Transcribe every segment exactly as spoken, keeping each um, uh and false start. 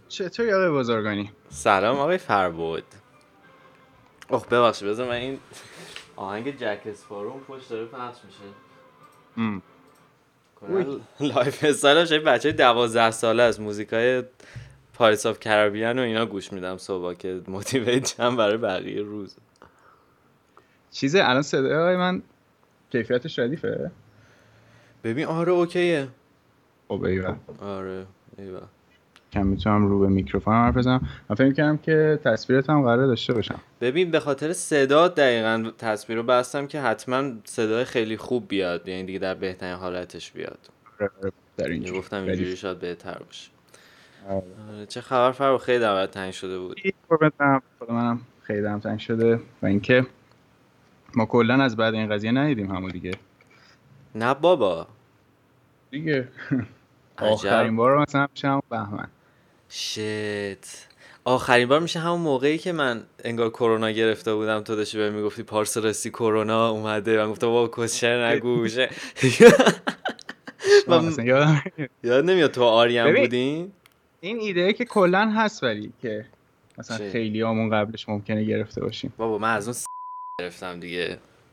چطوری آقای بزرگانی؟ سلام آقای فربود. اوه ببخشید بذار من این آهنگ جک اسپارو اون پشت داره پخش میشه. ام کنن لایف استایل شاید بچه دوازده ساله است، موزیکای پاریس آف کربیان و اینا گوش میدم صبح که موتیویت شم برای بقیه روز. چیزه الان صدای آقای من کیفیتش ردیفه؟ ببین آره اوکیه. خب ایوه آره ایوه کم میتونم رو به میکروفون حرف بزنم. من فکر می‌کردم که تصویرت هم قراره داشته باشم. ببین به خاطر صدا دقیقاً تصویر رو بستم که حتما صدای خیلی خوب بیاد، یعنی دیگه در بهترین حالتش بیاد. در یه اینجوری گفتم اینجوری شاید بهتر باشه. آره. آره چه خبر فرو؟ خیلی دعوت تنگ شده بود. قربونتم. خود منم خیلی دلم تنگ شده و اینکه ما کلا از بعد این قضیه ندیدیم همو دیگه. نه بابا دیگه آخرین بار مثلا میشه همون بهمن. شت آخرین بار میشه همون موقعی که من انگار کرونا گرفته بودم، تو داشتی بهم میگفتی پارسال رسی کرونا اومده، من گفتم بابا کسچر نگوشه. من مثلا یادم یاد نمیاد تو آریم بودین؟ این ایده که کلا هست ولی که مثلا خیلی همون قبلش ممکنه گرفته باشیم. بابا من از اون س... گرفتم دیگه.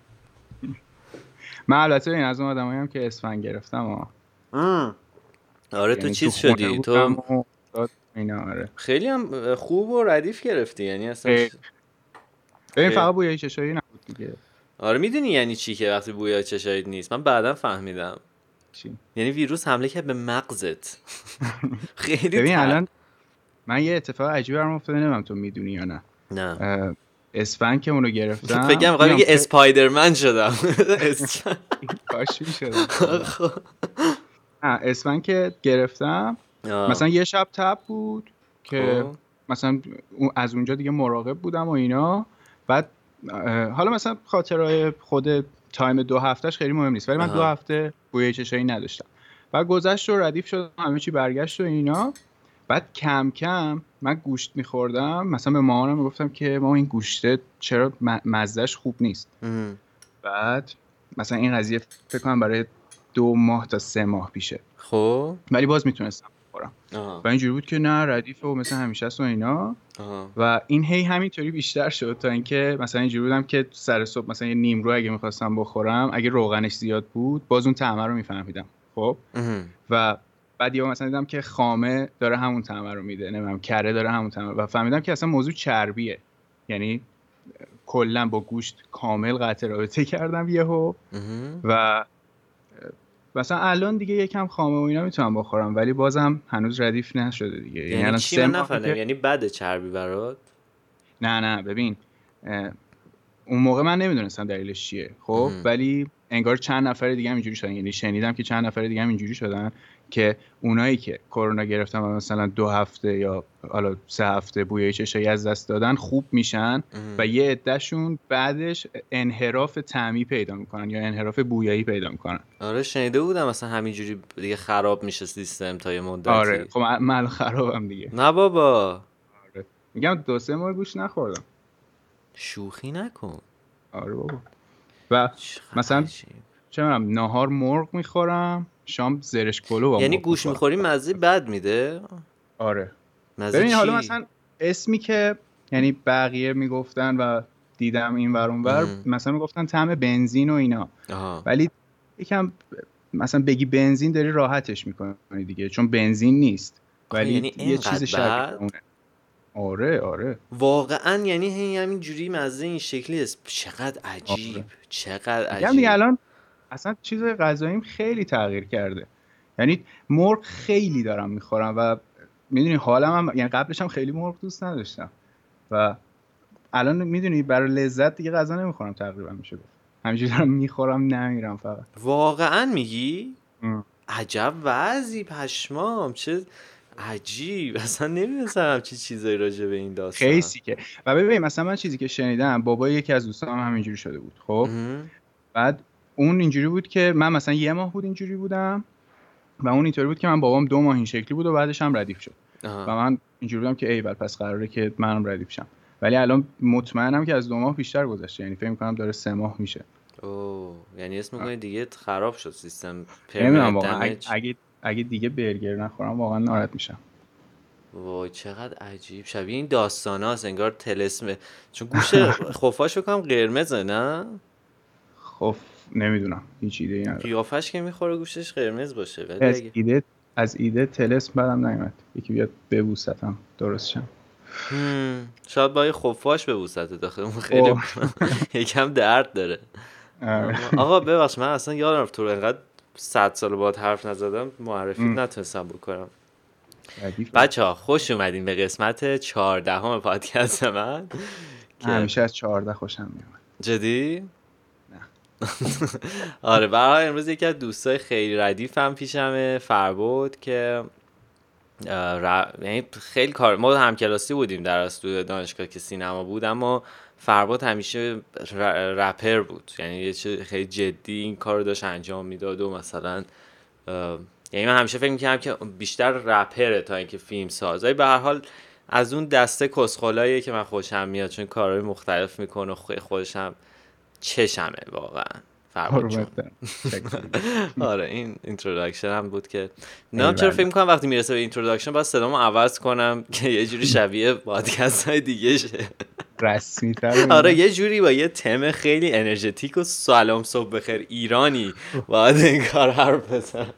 من البته این از اون آدمایی هم که اسفند گرفتم ها. آره تو چیز شدی تو اینا. آره خیلی هم خوب و ردیف گرفتی، یعنی اصلا ش... ببین فقط بویای چشایی نبود دیگه. آره میدونی یعنی چی که وقتی بویای چشایی نیست؟ من بعدا فهمیدم چی؟ یعنی ویروس حمله کرد به مغزت. خیلی ببین الان من یه اتفاق عجیبی برام افتاده، نمیدونم تو میدونی یا نه. نه اسفند که اونو گرفتم فکر می‌کنم بگی اسپایدرمن شدم. کاش می‌شدم. نه اسفند که گرفتم مثلا یه شب تب بود که مثلا از اونجا دیگه مراقب بودم و اینا. بعد حالا مثلا خاطرهای خود تایم دو هفتهش خیلی مهم نیست، ولی من دو هفته بوی چشایی نداشتم. بعد گذشت و ردیف شدم، همه چی برگشت و اینا. بعد کم کم من گوشت میخوردم، مثلا به مامانم میگفتم که ما این گوشته چرا مزهش خوب نیست. بعد مثلا این قضیه فکر کنم برای دو ماه تا سه ماه پیشه. خب ولی باز میتونستم بخورم و اینجوری بود که نه ردیفه و مثلا همیشه است و اینا. آها. و این هی همینطوری بیشتر شد تا اینکه مثلا اینجوری بودم که سر صبح مثلا یه نیمرو اگه میخواستم بخورم، اگه روغنش زیاد بود باز اون طعم رو میفهمیدم. خب و بعد یهو مثلا دیدم که خامه داره همون طعم رو میده، نمیدونم کره داره همون طعم، و فهمیدم که اصلا موضوع چربیه. یعنی کلا با گوشت کامل قطع رابطه کردم یهو و مثلا الان دیگه یکم خامه و اینا میتونم بخورم، ولی بازم هنوز ردیف نشده دیگه. یعنی, یعنی چی من نفهمیدم که... یعنی بده چربی برات؟ نه نه ببین اون موقع من نمیدونستم دلیلش چیه. خب ولی انگار چند نفر دیگه هم اینجوری شدن، یعنی شنیدم که چند نفر دیگه هم اینجوری شدن که اونایی که کرونا گرفتن و مثلا دو هفته یا حالا سه هفته بوی چشایی از دست دادن خوب میشن و یه عدهشون بعدش انحراف طعمی پیدا میکنن یا انحراف بویایی پیدا میکنن. آره شنیده بودم مثلا همینجوری دیگه خراب میشه سیستم تا یه مدتی. آره خب من خرابم دیگه. نه بابا آره میگم دو سه ماه گوش نخوردم. شوخی نکن. آره بابا. و مثلا چه می‌دونم نهار مرغ میخورم، شام زرش پلو با یعنی گوش میخوری مزه بد میده؟ آره مزه ببین چی؟ حالا مثلا اسمی که یعنی بقیه میگفتن و دیدم این ور اون ور مثلا میگفتن طعم بنزین و اینا. آها. ولی یکم مثلا بگی بنزین داری راحتش میکنی دیگه، چون بنزین نیست ولی یعنی یه چیز شبیه اونه. آره آره واقعا یعنی همین جوری مزه این شکلی است. چقدر عجیب. آره. چقدر عجیب. دیگه الان اصلا چیز غذاییم خیلی تغییر کرده. یعنی مرغ خیلی دارم میخورم و میدونی حالم هم، یعنی قبلش هم خیلی مرغ دوست نداشتم و الان میدونی برای لذت دیگه غذا نمیخورم تقریبا، میشه گفت همینجوری دارم میخورم نمیرم فقط. واقعا میگی؟ ام. عجب وضعی پشمام، چه عجیب، اصلا نمی‌دونم چی چیزایی راجع به این داستان. خیلی سیکه. و ببین مثلا من چیزی که شنیدم بابا یکی از دوستام هم همینجوری شده بود. خب بعد اون اینجوری بود که من مثلا یه ماه بود اینجوری بودم و اون اینطوری بود که من بابام دو ماه این شکلی بود و بعدش هم ردیف شد. آها. و من اینجوری بودم که ای بل پس قراره که منم ردیف شم، ولی الان مطمئنم که از دو ماه بیشتر گذشته، یعنی فکر می‌کنم داره سه ماه میشه. اوه یعنی اسم می‌کنی دیگه خراب شد سیستم پرمننت دمیج. اگه اگه دیگه برگر نخورم واقعا ناراحت میشم. وای چقدر عجیب، شبیه این داستاناست انگار طلسمه، چون گوش خفاش بکنم قرمزه نه؟ خب نمیدونم هیچ ایده ای ندارم. قیافش که میخوره گوشش قرمز باشه. ولی از اگه... ایده از ایده طلسم بدم نیومد، یکی بیاد ببوستم درست شم. شاید با یه خفاش ببوست داخل خیلی یکم درد داره. آقا ببخش من اصلا یادم رفت تو انقدر صد سال بعد حرف نزدم معرفی نتونستم بکنم. بچه ها خوش اومدین به قسمت چهاردهم پادکست من. همیشه از چهارده خوشم میاد. جدی؟ نه. آره برای امروز یکی از دوستای خیلی ردیفم پیشمه، فربود، که ر... یعنی خیلی کار ما همکلاسی بودیم در استودیو دانشگاه که سینما بود، اما فربود همیشه ر... رپر بود، یعنی یه چیز خیلی جدی این کارو داشت انجام میداد و مثلا یعنی من همیشه فکر می‌کردم که بیشتر رپره تا اینکه فیلم سازه. به هر حال از اون دسته کسخلاییه که من خوشم میاد چون کارهای مختلف میکنه و خودش هم چشمه واقعا فربود جون. آره این اینتروداکشن هم بود که نه چرا فکر می‌کنم وقتی میرسه به اینتروداکشن باید صدامو عوض کنم که یه جوری شبیه پادکست‌های دیگه شه رسمی تر. آره یه جوری با یه تم خیلی انرژتیک و سلام صبح بخیر ایرانی باید این کار حرف بزنم.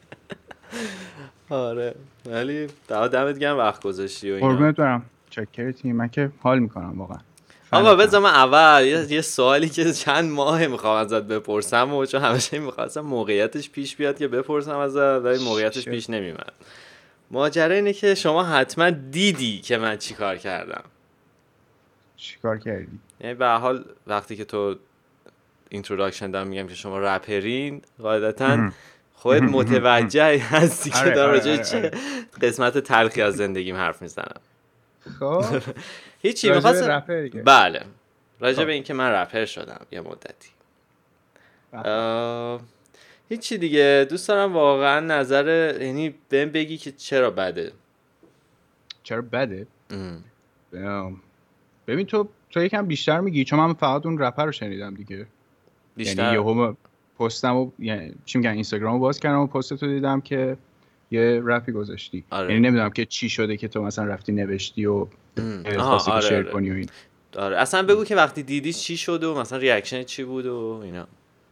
آره ولی دمت گرم وقت گذاشتی و اینا. قربونت برم. چاکرتی، من که حال میکنم واقعا. آقا بذار من اول یه, یه سوالی که چند ماه میخوام ازت بپرسم و چون همیشه میخواستم موقعیتش پیش بیاد که بپرسم ازت ولی موقعیتش پیش نمیاد. ماجرا اینه که شما حتما دیدی که من چی کار کردم. چی کار کردی؟ یعنی به هر حال وقتی که تو اینتروداکشن دارم میگم که شما رپرین قاعدتاً خودت متوجه هستی که دارم راجع چه قسمت تلخی از زندگیم حرف میزنم. خب هیچی می‌خواستم بله راجع به این که من رپر شدم یه مدتی. هیچی دیگه دوست دارم واقعا نظر یعنی بهم بگی که چرا بده. چرا بده؟ ببین تو تو یکم بیشتر میگی چون من فقط اون رپر رو شنیدم دیگه. بیشتر یعنی یهو پستم و یعنی چی میگن اینستاگرامو باز کردم و پست تو دیدم که یه رپی گذاشتی. آره. یعنی نمیدونم که چی شده که تو مثلا رفتی نوشتی و خواستی آره، شیر آره. کنی و این. آره اصلا بگو که وقتی دیدی چی شد و مثلا ریاکشن چی بود و اینا.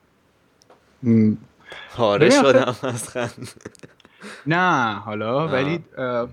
پاره شدم از خند. نه حالا آه. ولی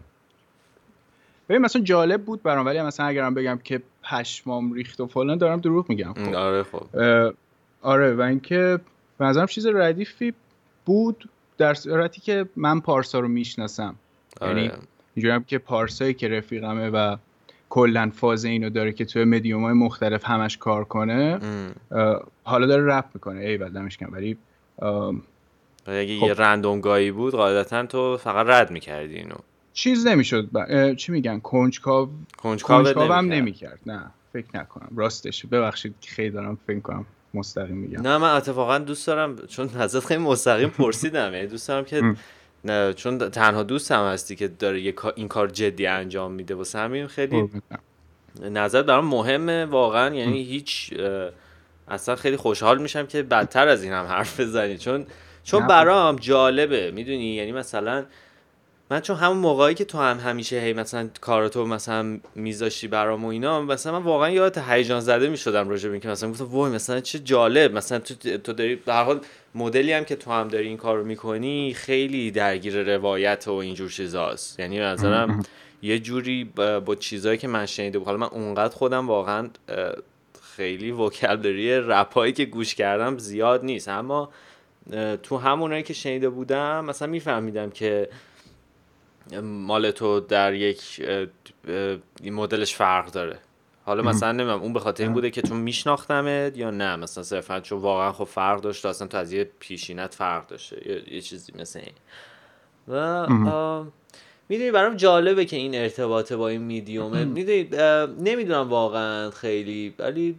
ببین مثلا جالب بود برام، ولی مثلا اگرم بگم که پشمام ریخت و فلان دارم دروغ میگم. خب. آره خب آره و اینکه به نظرم چیز ردیفی بود در صورتی که من پارسا رو میشناسم. آره. یعنی اینجوریم که پارسایی که رفیقمه و کلن فاز اینو داره که توی مدیوم‌های مختلف همش کار کنه حالا داره رپ میکنه ای بدمش کن، ولی اگه خب. یه رندوم گایی بود قاعدتا تو فقط رد میکردی اینو، چیز نمیشد ب... چی میگن کنجکاو کنجکاو هم نمیکرد. نه فکر نکنم راستش، ببخشید خیلی دارم فکر کنم مستقیم میگم. نه من اتفاقا دوست دارم چون ازت خیلی مستقیم پرسیدم یعنی دوست دارم که نه چون تنها دوستم هستی که داره یه این کار جدی انجام میده واسه همین خیلی نظر برام مهمه واقعا. یعنی هیچ اصلا خیلی خوشحال میشم که بدتر از این هم حرف بزنی چون چون برام جالبه میدونی. یعنی مثلا من چون همون موقعی که تو هم همیشه هی مثلا کاراتو مثلا میذاشتی برام و اینا مثلا من واقعا یاد هیجان زده میشدم راجع به این که مثلا گفتم وای مثلا چه جالب مثلا تو تو داری در حال مدلی هم که تو هم داری این کارو میکنی خیلی درگیر روایت و اینجور چیزاست. یعنی به نظرم یه جوری با, با چیزایی که من شنیده بودم، حالا من اونقدر خودم واقعا خیلی وکابلری رپایی که گوش کردم زیاد نیست، اما تو همونایی که شنیده بودم مثلا میفهمیدم که مال تو در یک مدلش فرق داره. حالا مثلا نمیدونم اون به خاطر این بوده که چون میشناختمت یا نه مثلا صرفا چون واقعا خب فرق داشت اصلا تو از یه پیشینت فرق داشته یه, یه چیزی مثل این. و میدونی برام جالبه که این ارتباطه با این میدیومه. میدونی نمیدونم واقعا خیلی ولی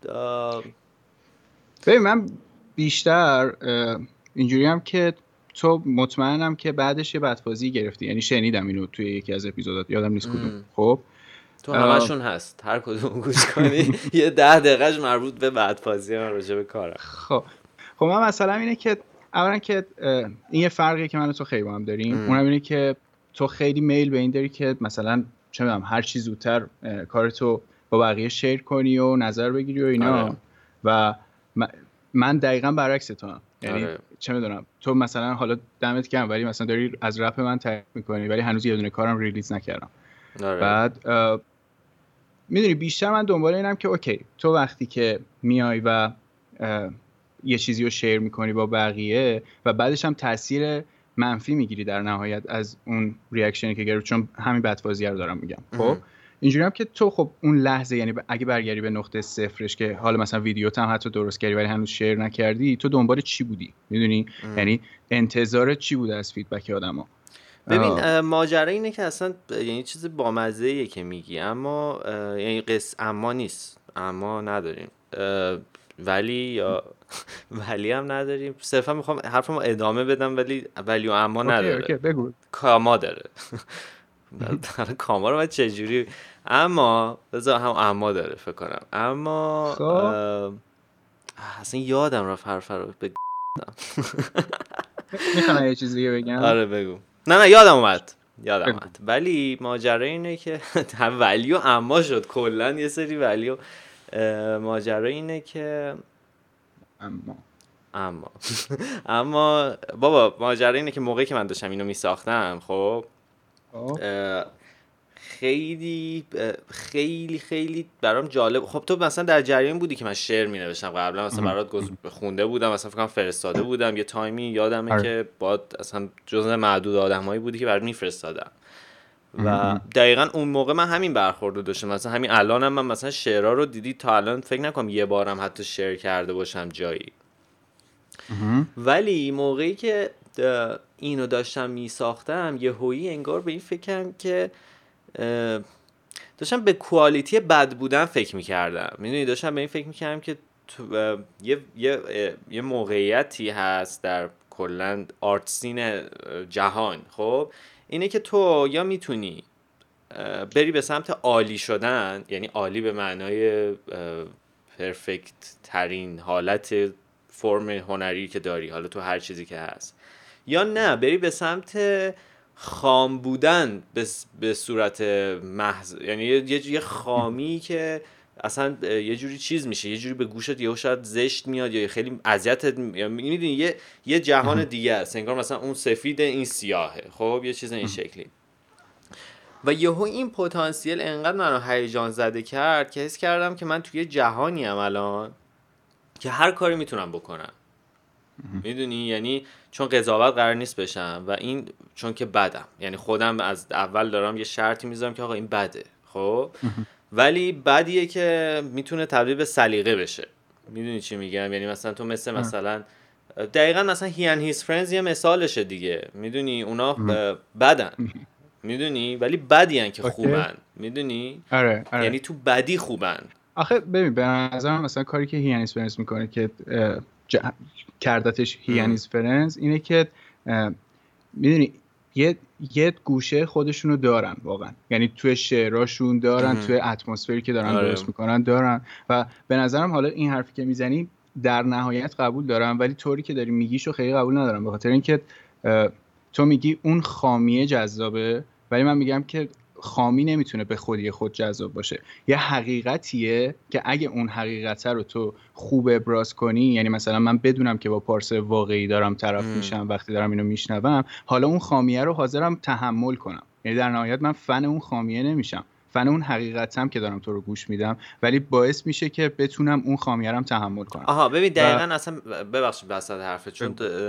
ببین من بیشتر اینجوری هم که تو مطمئنم که بعدش یه بدفازی گرفتی، یعنی شنیدم اینو توی یکی از اپیزودات یادم نیست کدوم. خب تو همشون هست هر کدوم گوش کنی یه ده دقیقهش مربوط به بدفازی من راجع به کارم. خب خب من مثلا اینه که اولا که این یه فرقی که من و تو خیلی با هم داریم، اونم اینه که تو خیلی میل به این داری که مثلا چه میدونم هر چی زودتر کارتو با بقیه شیر کنی و نظر بگیری و اینا. آره. و من دقیقاً برعکس تو هم. یعنی آره. چه میدونم تو مثلا حالا دمت گرم ولی مثلا داری از رپ من تعریف میکنی ولی هنوز یه دونه کارم ریلیز نکردم. آره. بعد میدونی بیشتر من دنبال اینم که اوکی تو وقتی که میای و یه چیزی رو شیر میکنی با بقیه و بعدش هم تاثیر منفی میگیری در نهایت از اون ریاکشنی که گرفت، چون همین بدبازی رو دارم میگم. خب اینجوری هم که تو خب اون لحظه یعنی اگه برگردی به نقطه صفرش که حالا مثلا ویدیوت هم حتی درست کردی ولی هنوز شیر نکردی، تو دنبال چی بودی؟ میدونی یعنی انتظارت چی بوده از فیدبک آدما؟ ببین ماجرا اینه که اصلا یعنی چیز بامزه‌ایه که میگی، اما یعنی قص اما نیست، اما نداریم ولی یا ولی هم نداریم، صرفا میخوام حرفمو ادامه بدم ولی ولی و اما نداره. اوکی اوکی بگو. کاما داره. کاما رو من چجوری اما بذار هم اما داره فکر کنم. اما اصلا یادم رفت حرف رو بگم. میخوام یه چیز دیگه بگم. آره بگو. نه نه یادم اومد. یادم اومد. ولی ماجرا اینه که ولی و اما شد کلا یه سری ولی و ماجرا اینه که اما اما اما بابا ماجرا اینه که موقعی که من داشتم اینو میساختم خب خیلی خیلی خیلی برام جالب. خب تو مثلا در جریان بودی که من شعر می نوشتم قبلا، مثلا برات خونده بودم، مثلا فکر کنم فرستاده بودم یه تایمی یادمه آره. که با اصلا جزء معدود آدمایی بودی که برات میفرستادم و دقیقاً اون موقع من همین برخورد رو داشتم. مثلا همین الانم من مثلا شعرها رو دیدی تا الان فکر نکنم یه بارم حتی شعر کرده باشم جایی. ولی موقعی که اینو داشتم می ساختم یه هویی انگار به این فکرم که داشتم به کوالیتی بد بودن فکر میکردم. میدونی داشتم به این فکر میکردم که یه, یه, یه موقعیتی هست در کلن آرت سین جهان خب اینه که تو یا میتونی بری به سمت عالی شدن، یعنی عالی به معنای پرفکت ترین حالت فرم هنری که داری حالا تو هر چیزی که هست، یا نه بری به سمت خام بودن به صورت محض، یعنی یه یه خامی که اصلا یه جوری چیز میشه، یه جوری به گوشت یهو شاید زشت میاد یا خیلی اذیتت میدونی یه یه جهان دیگه است، انگار مثلا اون سفید این سیاهه خب یه چیز این شکلی. و یهو این پتانسیل انقدر منو هیجان زده کرد که حس کردم که من توی جهانی ام الان که هر کاری میتونم بکنم. میدونی یعنی چون قضاوت قرار نیست بشم و این چون که بدم، یعنی خودم از اول دارم یه شرطی میذارم که آقا این بده خب ولی بدیه که میتونه تبدیل به سلیقه بشه. میدونی چی میگم؟ یعنی مثلا تو مثل مثلا دقیقاً مثلا he and his friends یه مثالشه دیگه. میدونی اونا بدن میدونی ولی بدیان که خوبن. میدونی آره آره. یعنی تو بدی خوبن. آخه ببین به نظرم مثلا کاری که he and his friends میکنه که ج... کردتش he and his friends اینه که میدونی یه یه گوشه خودشونو دارن واقعا، یعنی توی شعراشون دارن، توی اتمسفری که دارن آره. درست میکنن دارن. و به نظرم حالا این حرفی که میزنی در نهایت قبول دارم ولی طوری که داری میگیشو خیلی قبول ندارم، به خاطر اینکه تو میگی اون خامیه جذابه ولی من میگم که خامی نمیتونه به خودی خود جذاب باشه. یه حقیقتیه که اگه اون حقیقته رو تو خوب ابراز کنی، یعنی مثلا من بدونم که با پارس واقعی دارم طرف میشم وقتی دارم اینو میشنوم، حالا اون خامیه رو حاضرم تحمل کنم. یعنی در نهایت من فن اون خامیه نمیشم، فن اون حقیقتم که دارم تو رو گوش میدم، ولی باعث میشه که بتونم اون خامیه رو تحمل کنم. آها ببین دقیقاً و... اصلا ببخشید وسط حرفت چون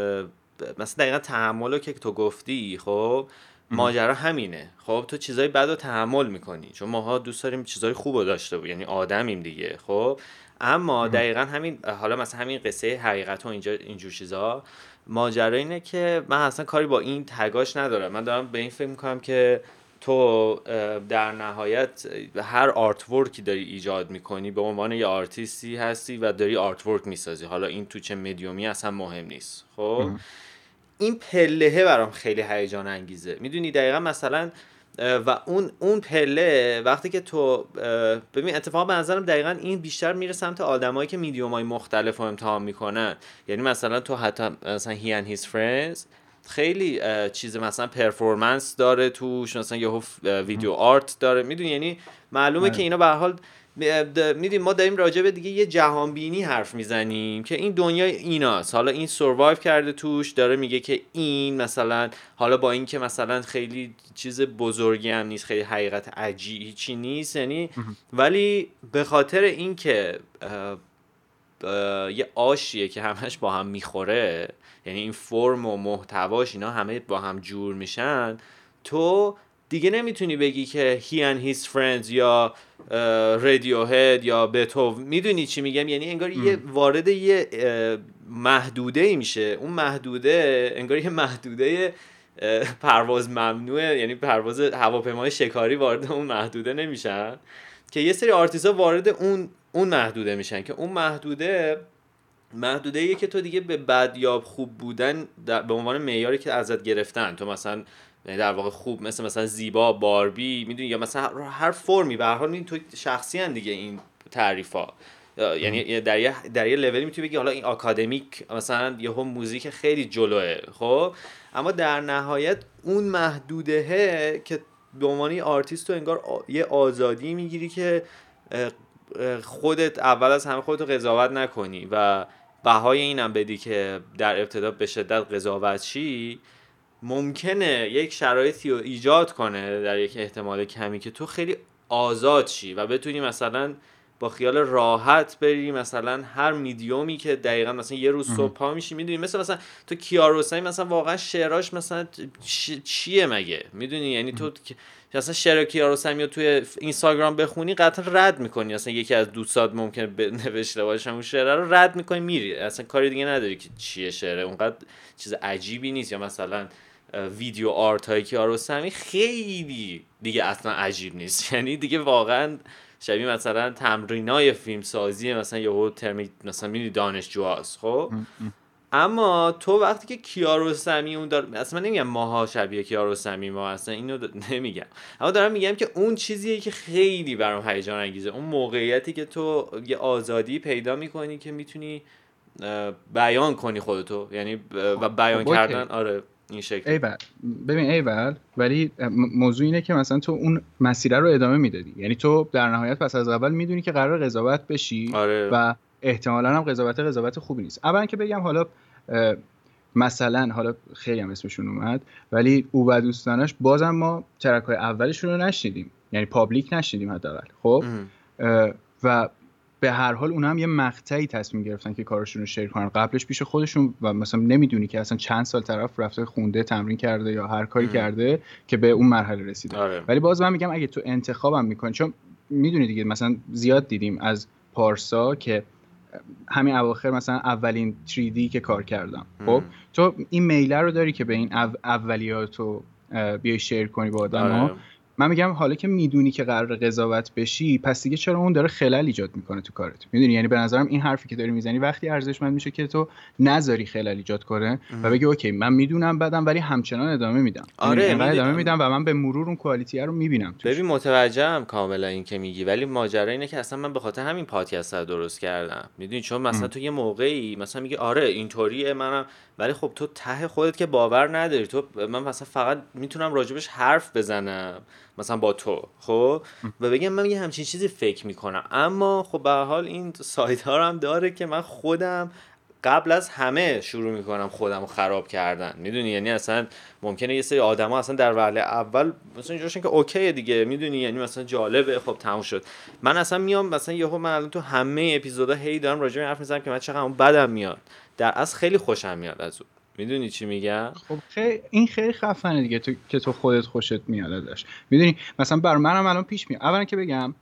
مثلا دقیقاً تحملو که تو گفتی خب ماجرا همینه. خب تو چیزای بد رو تحمل میکنی چون ماها دوست داریم چیزای خوب رو داشته باشیم، یعنی آدمیم دیگه خب. اما دقیقاً همین حالا مثلا همین قصه حقیقت و اینجا اینجور چیزا ماجرا اینه که من اصلا کاری با این تگاش ندارم. من دارم به این فکر میکنم که تو در نهایت هر آرت ورکی داری ایجاد میکنی به عنوان یه آرتیستی هستی و داری آرت ورک میسازی، حالا این تو چه مدیومی اصلا مهم نیست خب. این پلهه برام خیلی هیجان انگیزه. میدونی دقیقا مثلا و اون اون پله وقتی که تو ببین اتفاقا به نظرم دقیقا این بیشتر میره سمت آدمایی که میدیومای مختلف رو امتحان میکنن. یعنی مثلا تو حتی مثلا he and his friends خیلی چیز مثلا پرفورمنس داره توش، مثلا یهو ویدیو آرت داره، میدونی یعنی معلومه که اینا به هر حال میدونیم ما داریم راجع به دیگه یه جهان بینی حرف میزنیم که این دنیا ایناست، حالا این سروایو کرده توش، داره میگه که این مثلا حالا با این که مثلا خیلی چیز بزرگی هم نیست، خیلی حقیقت عجیبی چی نیست یعنی، ولی به خاطر این که یه آشیه که همش با هم میخوره، یعنی این فرم و محتواش اینا همه با هم جور میشن، تو دیگه نمیتونی بگی که he and his friends یا رادیوهد یا بتوون، میدونی چی میگم؟ یعنی انگار ام. یه وارد یه محدوده ای میشه، اون محدوده انگار یه محدوده پرواز ممنوعه، یعنی پرواز هواپیمای شکاری وارد اون محدوده نمیشن، که یه سری آرتیستا وارد اون اون محدوده میشن که اون محدوده محدوده ایه که تو دیگه به بد یا خوب بودن به عنوان معیاری که ازت گرفتن، تو مثلا در واقع خوب مثل مثلا زیبا، باربی، میدونی، یا مثلا هر فرمی، به هر حال تو شخصی ان دیگه این تعریفا، یعنی در یه در یه لولی میتونی بگی حالا این آکادمیک مثلا یهو موزیک خیلی جلوه، خب اما در نهایت اون محدوده که به عنوان آرتیست تو انگار یه آزادی میگیری که خودت اول از همه خودتو قضاوت نکنی و بهای اینم بدی که در ابتدا به شدت قضاوت شی، ممکنه یک شرایطی رو ایجاد کنه در یک احتمال کمی که تو خیلی آزاد شی و بتونی مثلا با خیال راحت بری مثلا هر میدیومی که دقیقاً مثلا یه روز صبح پا میشی، میدونی مثلا مثلا تو کیارستمی مثلا واقعا شعراش مثلا چیه مگه، میدونی یعنی تو مثلا شعر کیارستمی رو توی اینستاگرام بخونی قطعا رد میکنی، مثلا یکی از دوستات ممکنه نوشته باشه اون شعر رو رد میکنی میری، اصلا کاری دیگه نداری که چیه شعر، اونقدر چیز عجیبی نیست. یا مثلا ویدیو آرت های کیارستمی خیلی دیگه اصلا عجیب نیست، یعنی دیگه واقعا شبیه مثلا تمرینای فیلم سازی مثلا یهو ترمی مثلا میدونی دانشجوهاست، خب اما تو وقتی که کیارستمی اون دار، اصلا من نمیگم ماها شبیه کیارستمی ما، اصلا اینو د... نمیگم، اما دارم میگم که اون چیزیه که خیلی برام هیجان انگیزه، اون موقعیتی که تو یه آزادی پیدا میکنی که میتونی بیان کنی خودتو، یعنی و بیان کردن آره این شکل. ایول ببین ایول، ولی موضوع اینه که مثلا تو اون مسیر رو ادامه میدادی، یعنی تو در نهایت پس از اول میدونی که قرار قضاوت بشی آره. و احتمالاً هم قضاوت قضاوت خوبی نیست. اولا که بگم حالا مثلا حالا خیلی هم اسمشون اومد، ولی او و دوستانش بازم ما ترک‌های اولشون رو نشنیدیم، یعنی پابلیک نشنیدیم حداقل، خب و به هر حال اونها هم یه مقطعی تصمیم گرفتن که کارشون رو شیر کنن، قبلش پیش خودشون و مثلا نمیدونی که اصلا چند سال طرف رفته خونده، تمرین کرده یا هر کاری ام. کرده که به اون مرحله رسیده. آره. ولی باز من میگم اگه تو انتخابم میکنی، چون میدونی دیگه مثلا زیاد دیدیم از پارسا که همین اواخر مثلا اولین تری دی که کار کردم، خب تو این میله رو داری که به این او اولیاتو بیای شیر کنی با آدم‌ها. آره. من میگم حالا که میدونی که قرار قضاوت بشی، پس دیگه چرا اون داره خلل ایجاد میکنه تو کارت، میدونی؟ یعنی به نظرم این حرفی که داری میزنی وقتی ارزشمند میشه که تو نذاری خلل ایجاد کنه و بگی اوکی من میدونم بدم ولی همچنان ادامه میدم. آره اینقدر ادامه میدم و من به مرور اون کوالیتی رو میبینم توش. ببین متوجهم کاملا این که میگی، ولی ماجرا اینه که اصلا من به خاطر همین پادکست رو درست کردم، میدونی، چون مثلا ام. تو یه موقعی مثلا میگی آره اینطوریه منم، ولی خب تو ته خودت که باور نداری، تو من مثلا فقط میتونم راجبش حرف بزنم مثلا با تو، خب و بگم من یه همچین چیزی فکر میکنم، اما خب به هر حال این سایت ها هم داره که من خودم قبل از همه شروع میکنم خودم رو خراب کردن، میدونی، یعنی اصلا ممکنه یه سری آدم ها اصلا در وهله اول مثلا اینجورشن که اوکیه دیگه، میدونی، یعنی مثلا جالبه خب تموم شد، من اصلا میام مثلا یهو من الان تو همه اپیزودا هی دارم راجع به حرف میزنم که من چقدر اون بدم میاد، در اصل خیلی خوشم میاد از اون، میدونی چی میگم؟ خب خیلی این خیلی خفنه دیگه تو که تو خودت خوشت میاد ازش، میدونی مثلا بر منم الان پیش میاد. اولا که بگم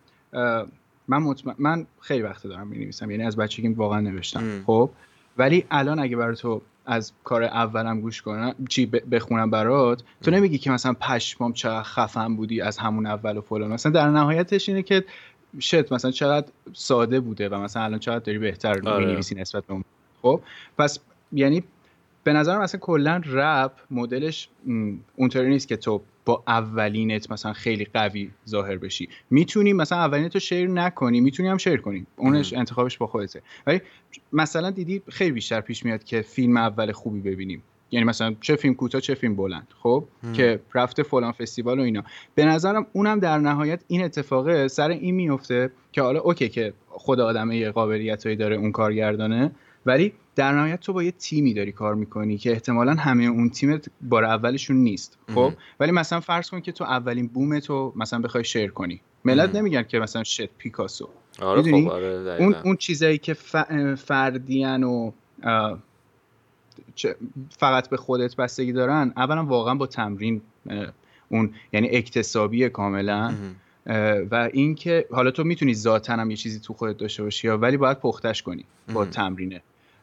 من مطمئن من خیلی وقت دارم می‌نویسم، یعنی از بچگی واقعا نوشتم ام. خب ولی الان اگه برای تو از کار اولم گوش کنم چی بخونم برات، تو نمیگی که مثلا پشمام چقدر خفن بودی از همون اول و فلان، مثلا در نهایتش اینه که شت مثلا چقدر ساده بوده و مثلا الان چقدر داری بهتر آره. می‌نویسی نسبت به اون. خب پس یعنی به نظرم اصلا کلا رپ مدلش اونطوری نیست که تو با اولینت مثلا خیلی قوی ظاهر بشی، میتونی مثلا اولینت رو شیر نکنی، میتونی هم شیر کنی، اونش انتخابش با خودته، ولی مثلا دیدی خیلی بیشتر پیش میاد که فیلم اول خوبی ببینیم یعنی مثلا چه فیلم کوتاه چه فیلم بلند، خب هم. که رفته فلان فستیوال و اینا. به نظرم اونم در نهایت این اتفاقه سر این میفته که حالا اوکی که خود آدمه یه قابلیتایی داره اون کارگردانه، ولی در نهایت تو با یه تیمی داری کار میکنی که احتمالاً همه اون تیمت بار اولشون نیست، خب ولی مثلا فرض کن که تو اولین بوم تو مثلا بخوای شیر کنی، ملت نمیگن که مثلا شت پیکاسو. آره خب آره اون اون چیزایی که فردیان و فقط به خودت بستگی دارن، اولا واقعا با تمرین اون یعنی اکتسابی کاملا، و اینکه حالا تو میتونی ذاتاً هم یه چیزی تو خودت داشته باشی ولی باید پختش کنی با تمرینه.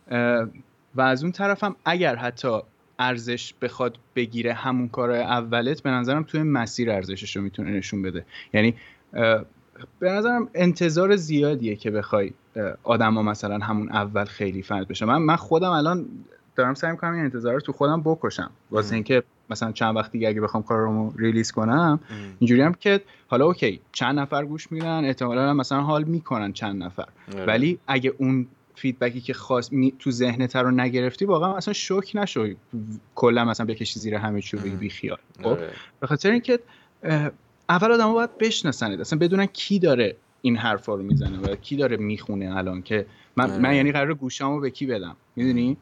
و از اون طرف هم اگر حتی ارزش بخواد بگیره همون کارهای اولت، به نظرم توی مسیر ارزشش رو میتونه نشون بده. یعنی به نظرم انتظار زیادیه که بخوای آدم ها مثلا همون اول خیلی فند بشه. من من خودم الان دارم سعی میکنم این انتظار رو تو خودم بکشم واسه اینکه مثلا چند وقت دیگه اگه بخوام کارامو ریلیز کنم اینجوری هم که حالا اوکی چند نفر گوش میدن، احتمالاً مثلا حال میکنن چند نفر، ولی اگه اون فیدبکی که خاص می... تو ذهنت رو نگرفتی، واقعا مثلا شوک نشو کلا مثلا بکشی زیر همه چی بی, بی خیال. خب به خاطر اینکه اول آدم‌ها باید بشناسنت، اصلا بدونن کی داره این حرفا رو میزنه و کی داره میخونه الان، که من, من یعنی قراره گوشامو به کی بدم، میدونی؟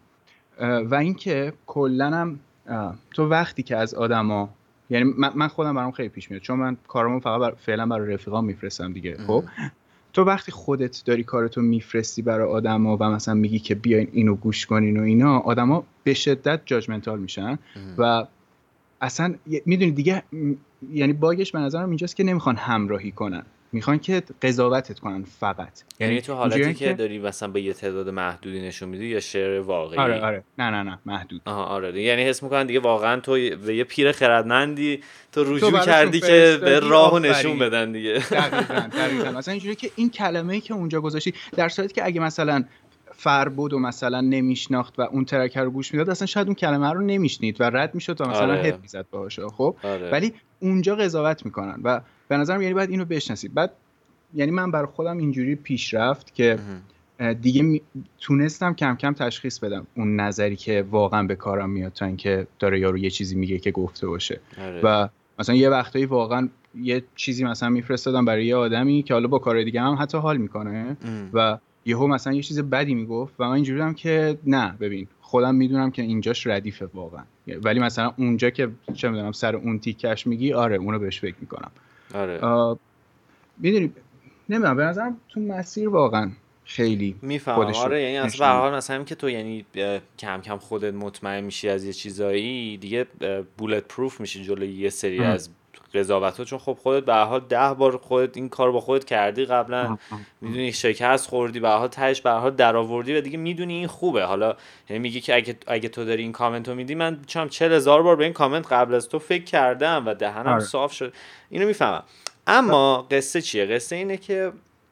و اینکه کلا هم تو وقتی که از آدما، یعنی من, من خودم برام خیلی پیش میاد چون من کارامو فقط بر... فعلا برای رفیقام میفرستم دیگه. خب تو وقتی خودت داری کارتو میفرستی برای آدما و مثلا میگی که بیاین اینو گوش کنین و اینا، آدما به شدت جاجمنتال میشن و اصلا میدونی دیگه، یعنی باگش به نظرم اینجاست که نمیخوان همراهی کنن، میخوان که قضاوتت کنن فقط. یعنی تو حالتی که داری مثلا به یه تعداد محدودی نشون میدی یا شعر واقعی؟ آره آره نه نه نه محدود. آها آره، یعنی حس میکنن دیگه واقعا تو به یه پیر خردمندی تو رجوع کردی که به راهو نشون بدن دیگه. دقیقاً دقیقاً مثلا اینجوری که این کلمه‌ای که اونجا گذاشتی، در صورتی که اگه مثلا فربود و مثلا نمیشناخت و اون ترکر رو گوش میداد، اصلا شاید اون کلمه رو نمیشنید و رد میشد و مثلا آره. هپ میزد باهاش. خب آره. ولی اونجا قضاوت میکنن و به نظرم یعنی باید اینو بشناسید. بعد یعنی من برای خودم اینجوری پیش رفت که دیگه می... تونستم کم کم تشخیص بدم اون نظری که واقعا به کارم میاد تا اینکه داره یارو یه چیزی میگه که گفته باشه. آره. و مثلا یه وقتایی واقعا یه چیزی مثلا میفرستادم برای یه آدمی که حالا با کار دیگه هم حتی حال میکنه ام. و یهو مثلا یه چیز بدی میگفت و من اینجوری بودم که نه ببین خودم میدونم که اینجاش ردیفه واقعا، ولی مثلا اونجا که چه میدونم سر اون تیکش میگی، آره اونو بهش فکر میکنم. آره میدونی نمیدونم به نظرم تو مسیر واقعا خیلی میفهمم. آره یعنی اصلا به هر حال مثلا که تو یعنی کم کم خودت مطمئن میشی از یه چیزایی دیگه، بولت پروف میشی جلوی یه سری ام. از قضاوت‌ها، چون خب خودت به هر حال ده بار خودت این کارو با خودت کردی قبلا، میدونی شکست خوردی، به هر حال تهش به هر حال درآوردی و دیگه میدونی این خوبه. حالا یعنی میگی که اگه اگه تو داری این کامنتو میدی، من چم چهل هزار بار به این کامنت قبل از تو فکر کردم و دهنم آره. صاف شد، اینو میفهمم. اما قصه چیه؟ قصه اینه که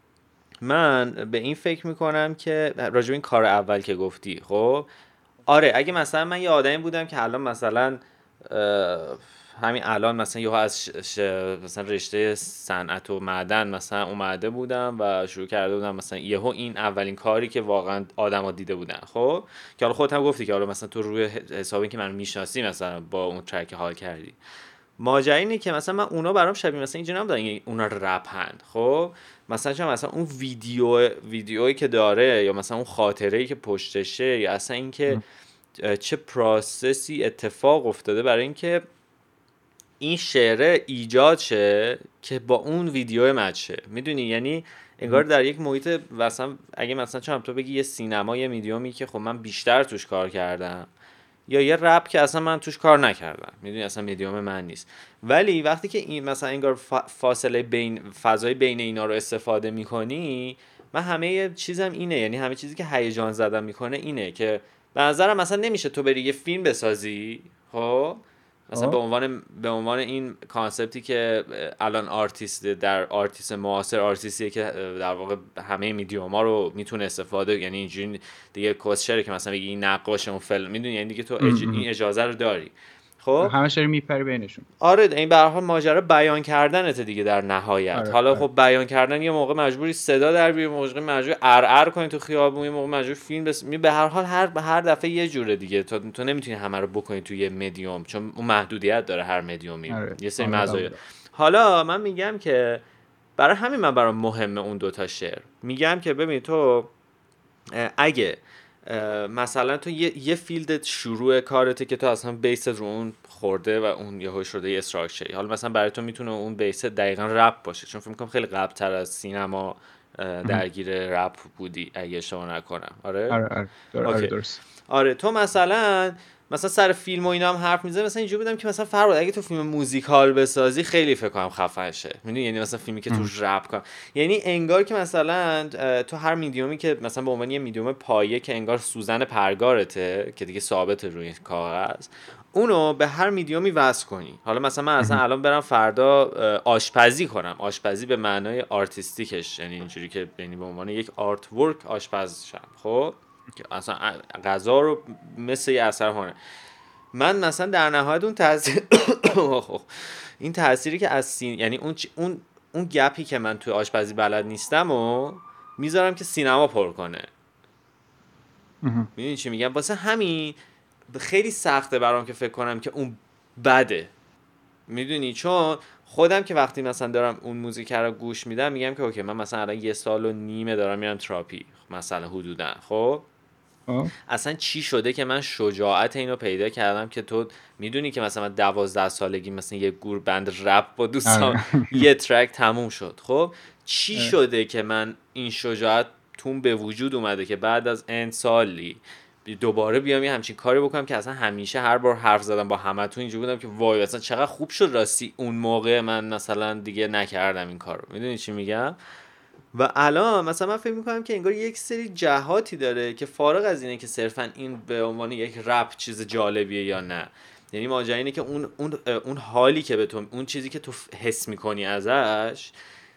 من به این فکر میکنم که راجع به این کار اول که گفتی، خب آره اگه مثلا من یه آدمی بودم که الان مثلا همین الان مثلا یهو از ش... ش... مثلا رشته صنعت و معدن مثلا اومده بودم و شروع کرده بودم مثلا یهو این اولین کاری که واقعا آدما دیده بودن، خب که حالا خودت هم گفتی که حالا مثلا تو روی حسابی که من میشناسی مثلا با اون ترک حال کردی، ماجرا اینه که مثلا من اونا برام شبیه مثلا اینجوری نمیدونم اونا رپند، خب مثلا چون مثلا اون ویدیو ویدیویی که داره یا مثلا اون خاطره‌ای که پشتشه یا اصلا این که چه پروسسی اتفاق افتاده برای اینکه این شعر ایجاد شه که با اون ویدیو مچه، میدونی؟ یعنی انگار در یک محیط مثلا اگه مثلا چون تو بگی یه سینما یه میدیومی که خب من بیشتر توش کار کردم، یا یه رپ که اصلا من توش کار نکردم، میدونی اصلا میدیوم من نیست، ولی وقتی که این مثلا انگار فاصله بین فضای بین اینا رو استفاده میکنی، من همه چیزم اینه، یعنی همه چیزی که هیجان زدم میکنه اینه که به نظرم مثلا نمیشه تو بری یه فیلم بسازی، خب مثلا به عنوان به عنوان این کانسپتی که الان آرتیست در آرتیست معاصر آرتیستیه که در واقع همه میدیوما رو میتونه استفاده، یعنی اینجوری دیگه کوشره که مثلا بگی این نقاش اون فیلم، میدونی یعنی دیگه تو اج... این اجازه رو داری، خب همش داری میپری بینشون. آره این به هر حال ماجرا بیان کردنته دیگه در نهایت. آره، حالا آره. خب بیان کردن یه موقع مجبوری صدا در بیاری، موقع مجبوری ار کنی تو خیابون، یه موقع مجبوری فیلم بس می به هر حال هر هر دفعه یه جوره دیگه. تو تو نمیتونی همه رو بکنی تو یه مدیوم، چون اون محدودیت داره هر مدیومی. آره. یه سری آره، مزایا. آره. حالا من میگم که برای همین من برام مهمه اون دوتا شعر. میگم که ببین تو اگه مثلا تو یه, یه فیلد شروع کارته که تو اصلا بیست رو اون خورده و اون یهو شده یه استراکچری، حالا مثلا برای تو میتونه اون بیس دقیقاً رپ باشه، چون فکر می‌کنم خیلی قبل‌تر از سینما درگیر رپ بودی اگه اشتباه نکنم. آره آره آره در آره درست. آره تو مثلا مثلا سر فیلم و اینا هم حرف میزنه، مثلا اینجوری بودم که مثلا فرض اگه تو فیلم موزیکال بسازی خیلی فکر کنم خفن شه، میدونی، یعنی مثلا فیلمی که توش رپ کنه، یعنی انگار که مثلا تو هر میدیومی که مثلا به عنوان یه میدیوم پایه که انگار سوزن پرگارته که دیگه ثابته روی کاغذ، اونو به هر میدیومی وصل کنی. حالا مثلا من اصلا الان برم فردا آشپزی کنم، آشپزی به معنای آرتیستیکش، یعنی اینجوری که یعنی به عنوان یک آرت ورک آشپز شم، خب که اصلا غذا رو مثل یه اثر هنر. من مثلا در نهایت اون تاثیر این تأثیری که از سین، یعنی اون اون اون گپی که من توی آشپزی بلد نیستم و میذارم که سینما پر کنه. میدونی چی میگم؟ واسه همین خیلی سخته برام که فکر کنم که اون بده، میدونی، چون خودم که وقتی مثلا دارم اون موزیک رو گوش میدم میگم که اوکی من مثلا الان یه سال و نیمه دارم میرم تراپی مثلا حدودا، خب آه. اصلا چی شده که من شجاعت اینو پیدا کردم که تو میدونی که مثلا من دوازده سالگی مثلا یه گور بند رپ با دوستان یه ترک تموم شد، خب چی آه. شده که من این شجاعت تون به وجود اومده که بعد از این سالی دوباره بیام یه همچین کاری بکنم که اصلا همیشه هر بار حرف زدم با همتون اینجوری بودم که وای اصلا چقدر خوب شد راستی اون موقع من مثلا دیگه نکردم این کارو، میدونی چی میگم؟ و الان مثلا من فکر میکنم که انگار یک سری جهاتی داره که فارغ از اینه که صرفا این به عنوان یک رپ چیز جالبیه یا نه، یعنی ماجرا اینه که اون اون اون حالی که به تو، اون چیزی که تو حس میکنی ازش،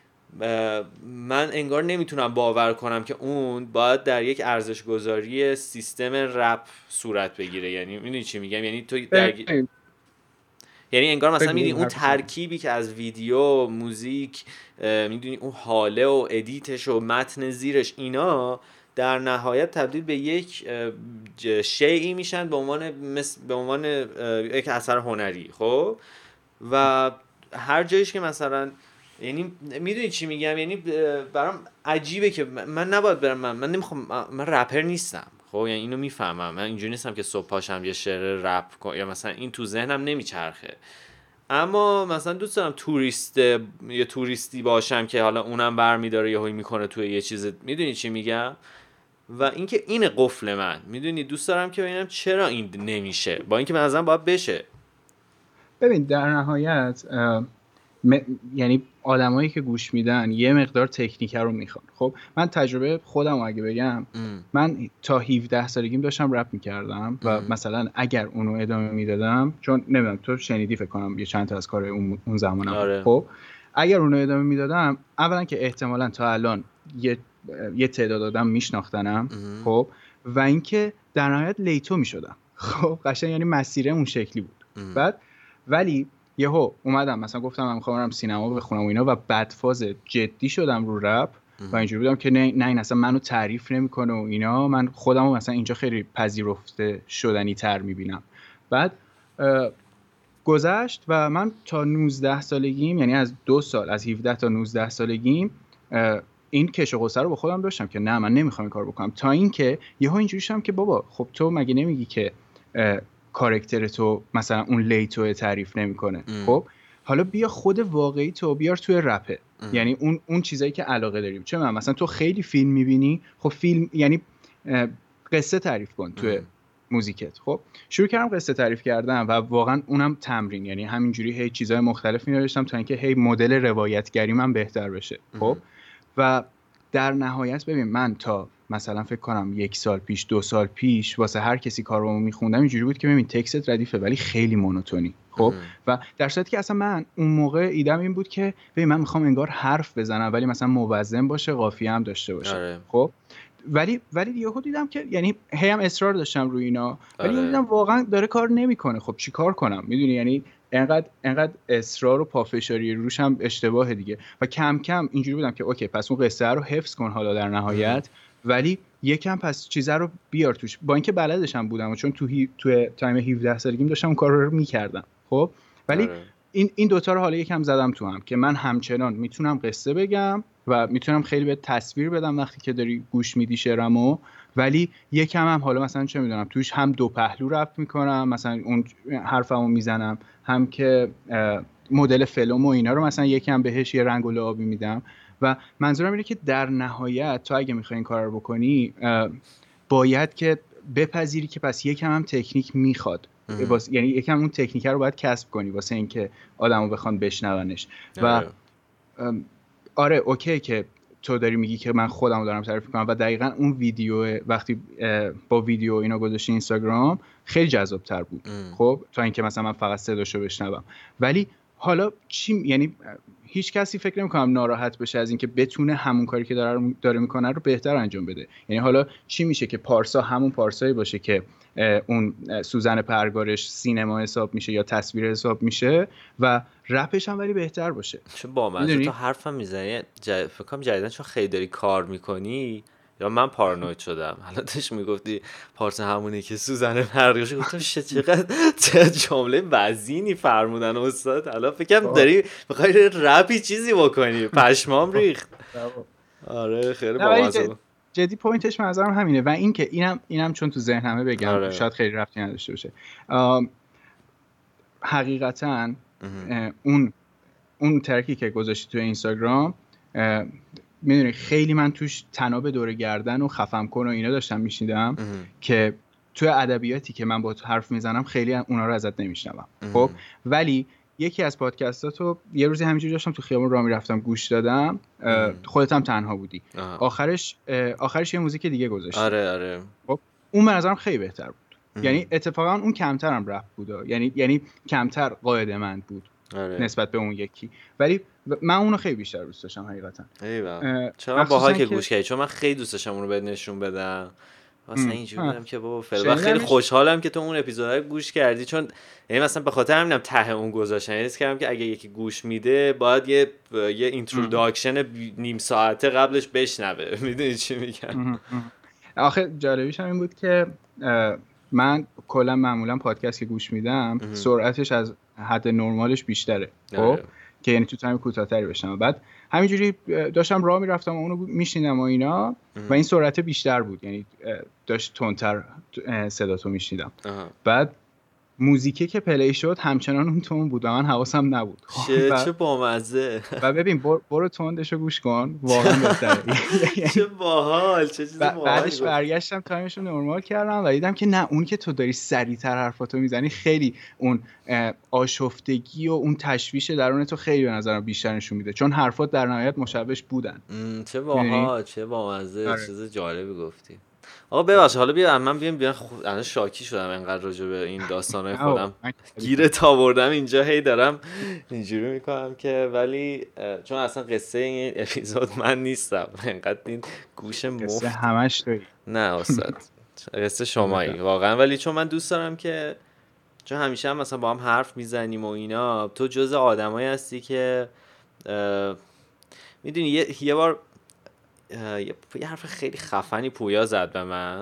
من انگار نمیتونم باور کنم که اون باید در یک ارزش گذاری سیستم رپ صورت بگیره. یعنی میدونی چی میگم؟ یعنی تو در... یعنی انگار مثلا میدونی اون ترکیبی که از ویدیو، موزیک، میدونی اون حاله و ادیتش و متن زیرش، اینا در نهایت تبدیل به یک شیئی میشن به عنوان مثل به عنوان یک اثر هنری. خب و هر جایش که مثلا، یعنی میدونی چی میگم، یعنی برام عجیبه که من نباید برم، من, من نمیخوام، من رپر نیستم، خب یعنی اینو میفهمم، من اینجوری نیستم که صبح پاشم یه شعر رپ کنم یا مثلا این تو ذهنم نمیچرخه، اما مثلا دوست دارم توریست یا توریستی باشم که حالا اونم برمیداره یهو میکنه توی یه چیز، میدونی چی میگم؟ و اینکه این قفل من، میدونی دوست دارم که ببینم چرا این نمیشه، با اینکه به نظرم باید بشه. ببین در نهایت م... یعنی آدمایی که گوش میدن یه مقدار تکنیک رو میخوان. خب من تجربه خودم رو اگه بگم ام. من تا هفده سالگیم داشتم رپ میکردم و ام. مثلا اگر اونو ادامه میدادم، چون نمیدونم تو شنیدی فکر کنم یه چند تا از کار اون, اون زمانم آره. خب اگر اونو ادامه میدادم، اولا که احتمالاً تا الان یه یه تعداد آدم میشناختنم، خب و اینکه در نهایت لیتو میشدم، خب قشنگ یعنی مسیر اون شکلی بود ام. بعد ولی یهو اومدم مثلا گفتم من میخوام برم سینما بخونم و اینا و بعد فاز جدی شدم رو رپ و اینجوری بودم که نه نه این اصلا منو تعریف نمیکنه و اینا، من خودمو مثلا اینجا خیلی پذیرفته شدنی تر میبینم. بعد گذشت و من تا نوزده سالگیم، یعنی از دو سال از هفده تا نوزده سالگیم این کش و قصه رو با خودم داشتم که نه من نمیخوام این کار بکنم، تا اینکه یهو اینجوری شدم که بابا خب تو مگه نمیگی که کاراکتر تو مثلا اون لیتو تعریف نمیکنه، خب حالا بیا خود واقعی تو بیار توی رپه، یعنی اون اون چیزایی که علاقه داریم. چه من مثلا تو خیلی فیلم میبینی، خب فیلم یعنی قصه تعریف کن توی ام. موزیکت. خب شروع کردم قصه تعریف کردن و واقعا اونم تمرین، یعنی همینجوری هی چیزای مختلف می‌نوشتم تا اینکه هی مدل روایتگری من بهتر بشه. خب و در نهایت ببین من تا مثلا فکر کنم یک سال پیش دو سال پیش واسه هر کسی کارو میخوندم اینجوری بود که ببین تکست ردیفه ولی خیلی مونوتونی. خب و در صورتی که اصلا من اون موقع ایدم این بود که ببین من میخوام انگار حرف بزنم ولی مثلا موزن باشه، قافیه هم داشته باشه. آره. خب ولی ولی یهو دیدم که یعنی هی هم اصرار داشتم روی اینا، ولی یهو دیدم واقعا داره کار نمیکنه. خب چی کار کنم؟ میدونی یعنی انقدر انقدر اصرار و پافشاری روش هم اشتباهه دیگه. و کم کم اینجوری بودم که اوکی پس اون قصه رو حفظ کن حالا در نهایت، ولی یکم پس چیزا رو بیار توش. با اینکه بلدش هم بودم و چون تو هی... تو تایم هفده سالگیم داشتم اون کار رو میکردم. خب ولی آره. این این دوتا رو حالا یکم زدم تو هم که من همچنان میتونم قصه بگم و میتونم خیلی به تصویر بدم وقتی که داری گوش میدی شعرمو، ولی یکم هم حالا مثلا چه میدونم توش هم دو پهلو رپ میکنم، مثلا اون حرفمو میزنم، هم که مدل فیلم و اینا رو مثلا یکم بهش یه رنگ و لعابی میدم. و منظورم اینه که در نهایت تو اگه میخوای این کار رو بکنی باید که بپذیری که پس یکم هم تکنیک میخواد، یعنی یکم اون تکنیک رو باید کسب کنی واسه اینکه آدمو بخوان بشنونش. و آره اوکی که تو داری میگی که من خودمو دارم تعریف میکنم و دقیقاً اون ویدیو وقتی با ویدیو اینا گذاشتی اینستاگرام خیلی جذاب‌تر بود. خب تا اینکه مثلا من فقط صداشو بشنوم. ولی حالا چی، یعنی هیچ کسی فکر نمی‌کنم ناراحت بشه از اینکه بتونه همون کاری که داره داره میکنه رو بهتر انجام بده. یعنی حالا چی میشه که پارسا همون پارسایی باشه که اون سوزن پرگارش سینما حساب میشه یا تصویر حساب میشه و رپش هم ولی بهتر باشه. چه با من تو حرفم میزنی ج... فکر کنم جدیدن چون خیلی داری کار میکنی یا من پارانوید شدم. حالا داشت میگفتی پارسا همونی که سوزن پرگارش، گفتم چقدر چه جمله وزینی فرمودن استاد. حالا فکرم داری بخوای رپی چیزی بکنی، پشمام ریخت. آره خیلی بامزه. جدی پوینتش منظرم همینه. و این که اینم اینم چون تو ذهنمه بگم آره. شاید خیلی ربطی نداشته باشه. حقیقتا اون اون ترکی که گذاشتی تو اینستاگرام میدونی خیلی من توش تناب دور گردن و خفم کن و اینا داشتم میشنیدم که تو ادبیاتی که من با تو حرف میزنم خیلی اونا رو ازت نمیشنوم. خب ولی یکی از پادکستاتو یه روزی همینجوری داشتم تو خیابون راه میرفتم گوش دادم، خودت هم تنها بودی. آه. آخرش آخرش یه موزیک دیگه گذاشتی. آره آره. خب اون به نظرم خیلی بهتر بود. ام. یعنی اتفاقا اون کمترم رپ بود، یعنی یعنی کمتر قاعده‌مند بود آره. نسبت به اون یکی، ولی من اونو خیلی بیشتر دوست داشتم حقیقتا. ایول. چرا باحال که گوش کردی، چون من خیلی دوست داشتم اون رو بهت نشون بدم. مثلا اینجوری بودم که بابا فعلا خیلی خوشحالم که تو اون اپیزودها گوش کردی، چون یعنی مثلا به خاطر همینم ته اون گذاشتم، یعنی کردم که اگه یکی گوش میده باید یه یه اینتروداکشن نیم ساعته قبلش بشنوه. میدونی چی میگم؟ آخه جالبیش هم این بود که من کلا معمولا پادکست که گوش میدم سرعتش از حد نرمالش بیشتره. خب که یعنی تو تایم کوتاه‌تری بشنوم. بعد همینجوری داشتم راه میرفتم و اونو میشنیدم و اینا و این سرعت بیشتر بود، یعنی داشت تندتر صداتو میشنیدم. بعد موزیکی که پلی شد همچنان اون تون بود و من حواسم نبود. چه چه بامزه. و ببین برو, برو تندشو گوش کن واقعا بهتره. چه باحال، چه چیز باحال. بعدش برگشتم تایمشو نرمال کردم و دیدم که نه، اون که تو داری سریعتر حرفاتو میزنی خیلی اون آشفتگی و اون تشویش درون تو خیلی به نظرم بیشتر نشون میده، چون حرفات در نهایت مشوش بودن. چه باحال، چه بامزه. چیز جالبی گفتی. آقا ببخشید حالا بیا من بیام بیان خود انا شاکی شدم انقدر راجع به این داستانای خودم گیرت آوردم اینجا، هی دارم اینجوری میکنم که ولی چون اصلا قصه این اپیزود من نیستم، انقدر این گوش مفت قصه همش تویی. نه استاد قصه شمایی واقعا، ولی چون من دوست دارم که چون همیشه هم مثلا با هم حرف میزنیم و اینا، تو جز آدمایی هستی که میدونی یه, یه بار یه حرف خیلی خفنی پویا زد به من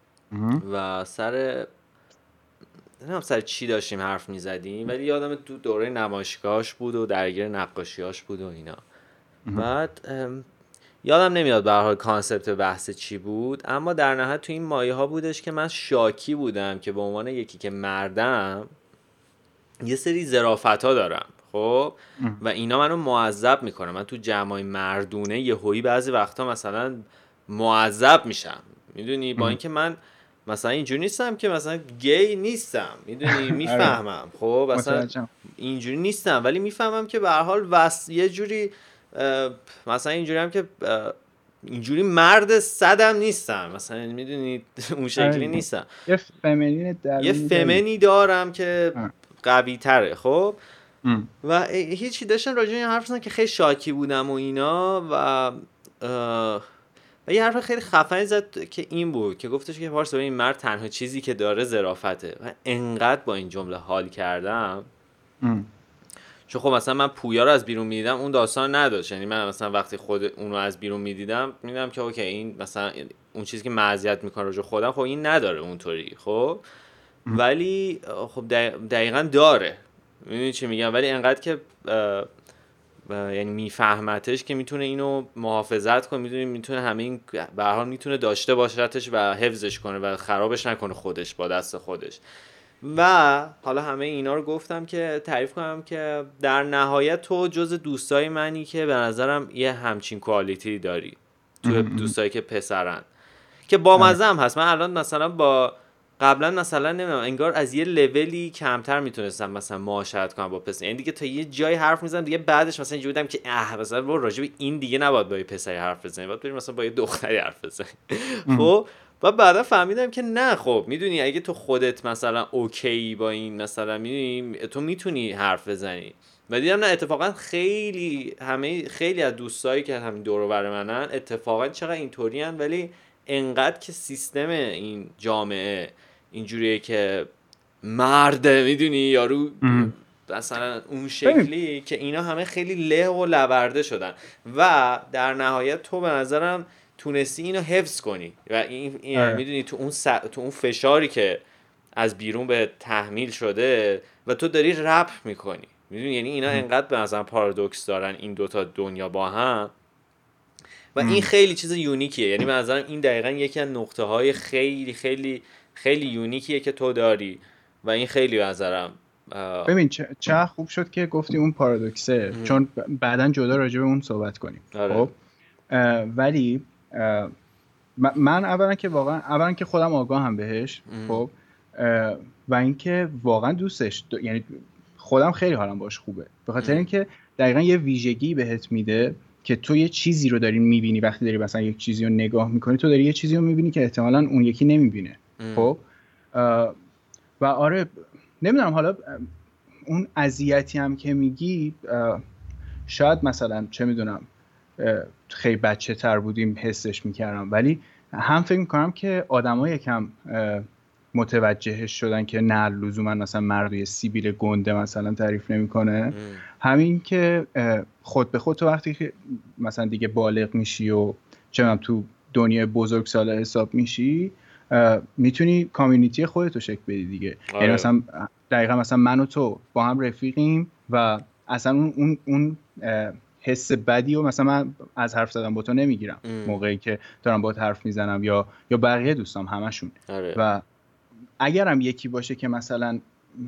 و سر نمیدونم سر چی داشتیم حرف میزدیم، ولی یادم تو دوره نمایشگاهش بود و درگیر نقاشیاش بود و اینا. بعد یادم نمیاد به هر حال کانسپت بحث چی بود، اما در نهایت تو این مایه ها بودش که من شاکی بودم که به عنوان یکی که مردم یه سری ظرافت‌ها دارم خب و اینا منو معذب میکنه. من تو جمعای مردونه یهویی بعضی وقتا مثلا معذب میشم، میدونی، با اینکه من مثلا اینجوری نیستم که مثلا گی نیستم، میدونی، میفهمم خب مثلا اینجوری نیستم، ولی میفهمم که به هر حال وس یه جوری مثلا اینجوری هم که اینجوری مرد صدم نیستم، مثلا میدونی اون شکلی نیستم، یه فمینین یه فمینی دارم که قوی تره. خب و هیچی داشتن راجع به این حرف زدن که خیلی شاکی بودم و اینا و و یه حرف خیلی خفنی زد که این بود که گفتش که پارسا این مرد تنها چیزی که داره ظرافته. و انقدر با این جمله حال کردم ام. چون خب مثلا من پویا رو از بیرون میدیدم اون داستان نداشت، یعنی من مثلا وقتی خود اون رو از بیرون میدیدم میدیدم که اوکی این مثلا اون چیزی که معذیت میکنه راجع خودم خب این نداره اونطوری خب ام. ولی خب دقیقاً داره، میدونی چی میگم، ولی انقدر که یعنی میفهمتش که میتونه اینو محافظت کنه، میدونی میتونه همه این به هر حال میتونه داشته باشتش و حفظش کنه و خرابش نکنه خودش با دست خودش. و حالا همه اینا رو گفتم که تعریف کنم که در نهایت تو جز دوستای منی که به نظرم یه همچین کوالیتی داری تو دوستایی که پسرن که با مزه هم هست. من الان مثلا با قبلا مثلا نمیدونم انگار از یه لولی کمتر میتونستم مثلا معاشرت کنم با پسر، یعنی دیگه تا یه جای حرف میزنم دیگه بعدش مثلا اینجوری بودم که اه مثلا برو راجع به این دیگه نباید با یه پسری حرف بزنی، باید بریم مثلا با یه دختری حرف بزنی. خب و بعدا فهمیدم که نه خب میدونی اگه تو خودت مثلا اوکی با این مثلا میدونی تو میتونی حرف بزنی. و دیدم نه اتفاقا خیلی همه خیلی از دوستایی که همین دور و بر منن اتفاقا چقدر اینطورین، ولی انقدر که سیستم این جامعه اینجوریه که مرده میدونی یارو مثلا اون شکلی که اینا همه خیلی له و لورده شدن و در نهایت تو به نظرم تونستی اینو حفظ کنی و این, این میدونی تو اون س... تو اون فشاری که از بیرون به تحمیل شده و تو داری رپ میکنی، میدونی یعنی اینا انقدر به نظرم پارادوکس دارن این دوتا دنیا با هم و این خیلی چیز یونیکیه. یعنی به نظرم این دقیقاً یکی از نقطه های خیلی خیلی خیلی یونیکیه که تو داری و این خیلی به نظرم ببین چه, چه خوب شد که گفتی اون پارادوکسه ام. چون بعداً جدا راجع به اون صحبت کنیم. خب ولی من اولا که واقعا اولا که خودم آگاهم بهش ام. خب و اینکه واقعا دوستش دو... یعنی خودم خیلی حالم باش خوبه به خاطر اینکه دقیقاً یه ویژگی بهت میده که تو یه چیزی رو داری میبینی وقتی داری مثلا یک چیزی رو نگاه میکنی، تو داری یه چیزی رو میبینی که احتمالاً اون یکی نمیبینه. خب و آره نمیدونم حالا اون اذیتی هم که میگی شاید مثلا چه میدونم خیلی بچه تر بودیم حسش میکردم، ولی هم فکر میکنم که آدم‌ها یکم متوجهش شدن که نه لزوما مثلا مردوی سیبیل گنده مثلا تعریف نمیکنه. همین که خود به خود تو وقتی که مثلا دیگه بالغ میشی و چه میدونم تو دنیای بزرگسال حساب میشی میتونی کامیونیتی خودتو شکل بدی دیگه. آره. یعنی مثلا دقیقا مثلا من و تو با هم رفیقیم و اصلا اون اون اون حس بدی و مثلا من از حرف زدن با تو نمیگیرم ام. موقعی که دارم باهات حرف میزنم یا یا بقیه دوستام همشون. آره. و اگرم یکی باشه که مثلا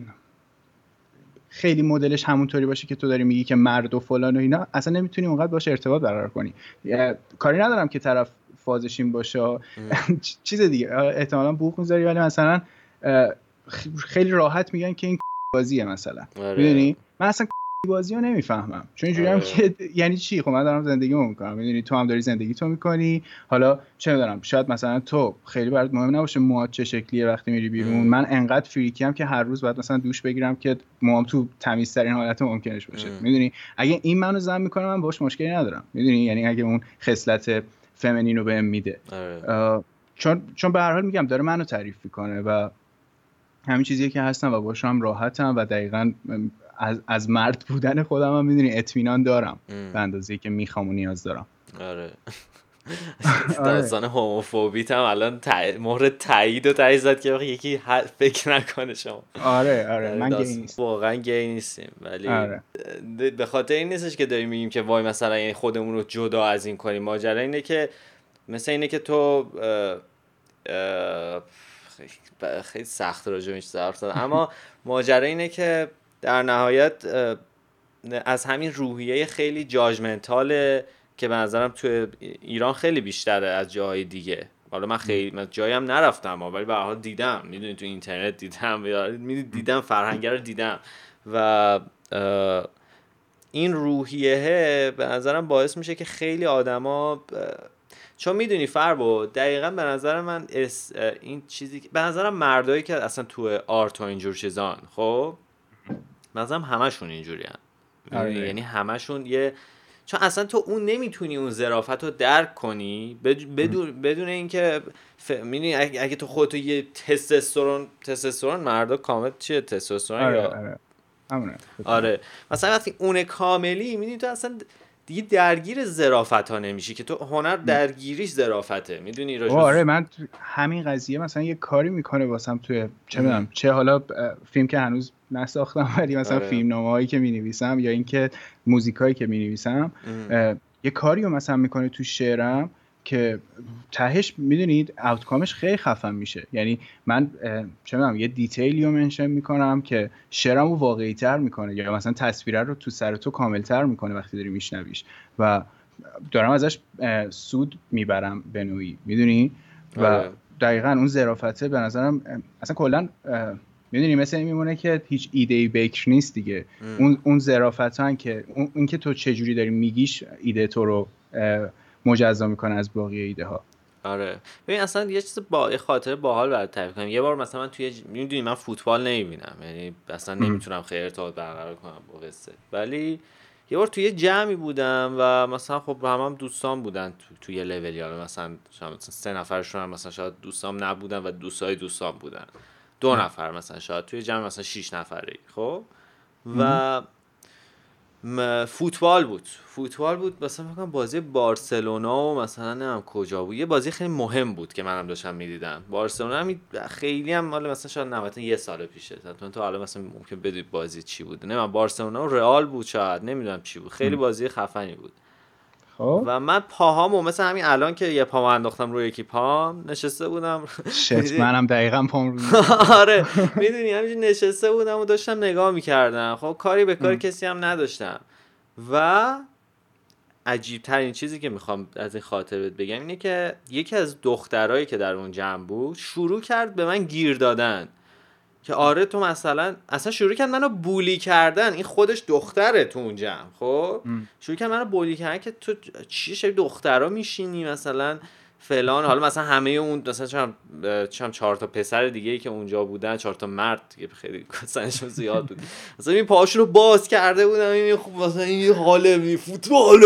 خیلی مدلش همونطوری باشه که تو داری میگی که مرد و فلان و اینا، اصلا نمیتونی اونقدر باشه ارتباط برقرار کنی. کاری ندارم که طرف فازش این باشه چیز دیگه احتمالاً بوق میذاری، ولی مثلا خیلی راحت میگن که این بازیه مثلا. میدونی من اصلا بازی رو نمیفهمم چون اینجوری هم که یعنی چی؟ خب من دارم زندگیمو میکنم، میدونی تو هم داری زندگی تو میکنی. حالا چه میدونم شاید مثلا تو خیلی برات مهم نباشه موهات چه شکلیه وقتی میری بیرون، من انقدر فریکی ام که هر روز باید مثلا دوش بگیرم که موام تو تمیزترین حالت ممکنش باشه. میدونی اگه این منو زن میکنه من باش مشکلی ندارم، میدونی یعنی اگه اون خصلت فمینین رو بهم میده چون چون به هر حال میگم داره منو تعریف میکنه و همین چیزیه که هستم و باشم راحتم و دقیقاً از از مرد بودن خودم هم میدونی اطمینان دارم به اندازه‌ای که میخوام و نیاز دارم. آره داستان هوموفوبیت هم الان تع... مهر تایید و تایید زد که یکی فکر نکنه شما. آره آره من گی نیستم، واقعا گی نیستیم، ولی آره. به خاطر این نیستش که داریم میگیم که وای مثلا یعنی خودمون رو جدا از این کنیم. ماجرا اینه که مثلا اینه که تو اه اه خیلی سخت راجع بهش حرف زدم اما ماجرا اینه که در نهایت از همین روحیه خیلی جاجمنتاله که به نظرم تو ایران خیلی بیشتره از جاهای دیگه. حالا من خیلی من جایی هم نرفتم ولی به هر حال دیدم، میدونی تو اینترنت دیدم، میدونی دیدم فرهنگ رو دیدم و این روحیه به نظرم باعث میشه که خیلی آدما چون میدونی فربو دقیقاً به نظر من این چیزی که به نظرم مردایی که اصلا تو آرت و اینجور چیزان خب مثلا همشون اینجوری هن. یعنی همشون یه چون اصلا تو اون نمیتونی اون ظرافت رو درک کنی بدون بدون اینکه ف... می‌دونی اگه, اگه تو خودت یه تستوسترون تستوسترون مردا کامل چیه تستوسترون آره، یا آره. همونه. آره مثلا وقتی اون کاملی می‌دونی تو اصلا دیگه درگیر ظرافت ها نمیشی که تو هنر درگیریش ظرافته میدونی راجع. آره من همین قضیه مثلا یه کاری میکنه واسم توی چه میدونم چه حالا فیلم که هنوز نساختم ولی مثلا آره. فیلم نامه‌هایی که مینویسم یا اینکه موزیکایی که مینویسم یه کاری رو مثلا میکنه تو شعرم که تهش میدونید آوتکامش خیلی خفن میشه. یعنی من چه میدونم یه دیتیلی رو منشن میکنم که شعرمو واقعی تر میکنه یا مثلا تصویره رو تو سر تو کامل تر میکنه وقتی داری میشنویش و دارم ازش سود میبرم به نوعی میدونی و دقیقاً اون ظرافته به نظرم اصلا کلا میدونی مثل این میمونه که هیچ ایده‌ای بکر نیست دیگه. ام. اون اون ظرافتن که اون, اون که تو چه جوری داری میگیش ایده تو رو مجزا میکنه از باقی ایده ها. آره ببین اصلا یه چیز با خاطره باحال برات تعریف کنم. یه بار مثلا من توی میدونی من فوتبال نمیبینم یعنی اصلا نمیتونم خیلی ارتباط برقرار کنم با قصه ولی یه بار توی جمعی بودم و مثلا خب هم هم دوستان بودن تو توی یه لولی حالا مثلا سه نفرشون هم مثلا شاید دوستام نبودن و دوستای دوستان بودن دو ام. نفر مثلا شاید توی جمع مثلا شش نفره خب و فوتبال بود فوتبال بود مثلا فکر کنم بازی بارسلونا و مثلا نمیدونم کجا بود یه بازی خیلی مهم بود که منم داشتم میدیدم. بارسلونا هم خیلی هم حالا مثلا شاید نوبت یه سال پیشه تا تو حالا مثلا ممکن بدونی بازی چی بود نمیدونم بارسلونا و رئال بود شاید نمیدونم چی بود خیلی بازی خفنی بود. خب و من پاهامو مثلا همین الان که یه پامو انداختم روی یکی پام نشسته بودم شت منم دقیقاً پام رو آره میدونی همین نشسته بودم و داشتم نگاه میکردم خب کاری به کار کسی هم نداشتم و عجیب ترین چیزی که میخوام از این خاطره بگم اینه که یکی از دخترایی که در اون جمع بود شروع کرد به من گیر دادن که آره تو مثلا اصلا شروع کرد منو بولی کردن. این خودش دختره تو اون جمع خب شروع کرد منو بولی کردن که تو چی شبیه دخترا میشینی مثلا فلان. حالا مثلا همه اون مثلا چم چم چهار تا پسر دیگه ای که اونجا بودن چهار تا مرد دیگه خیلی سنشون زیاد بود مثلا این پاهاشون رو باز کرده بودن این خب مثلا این حاله می فوتبال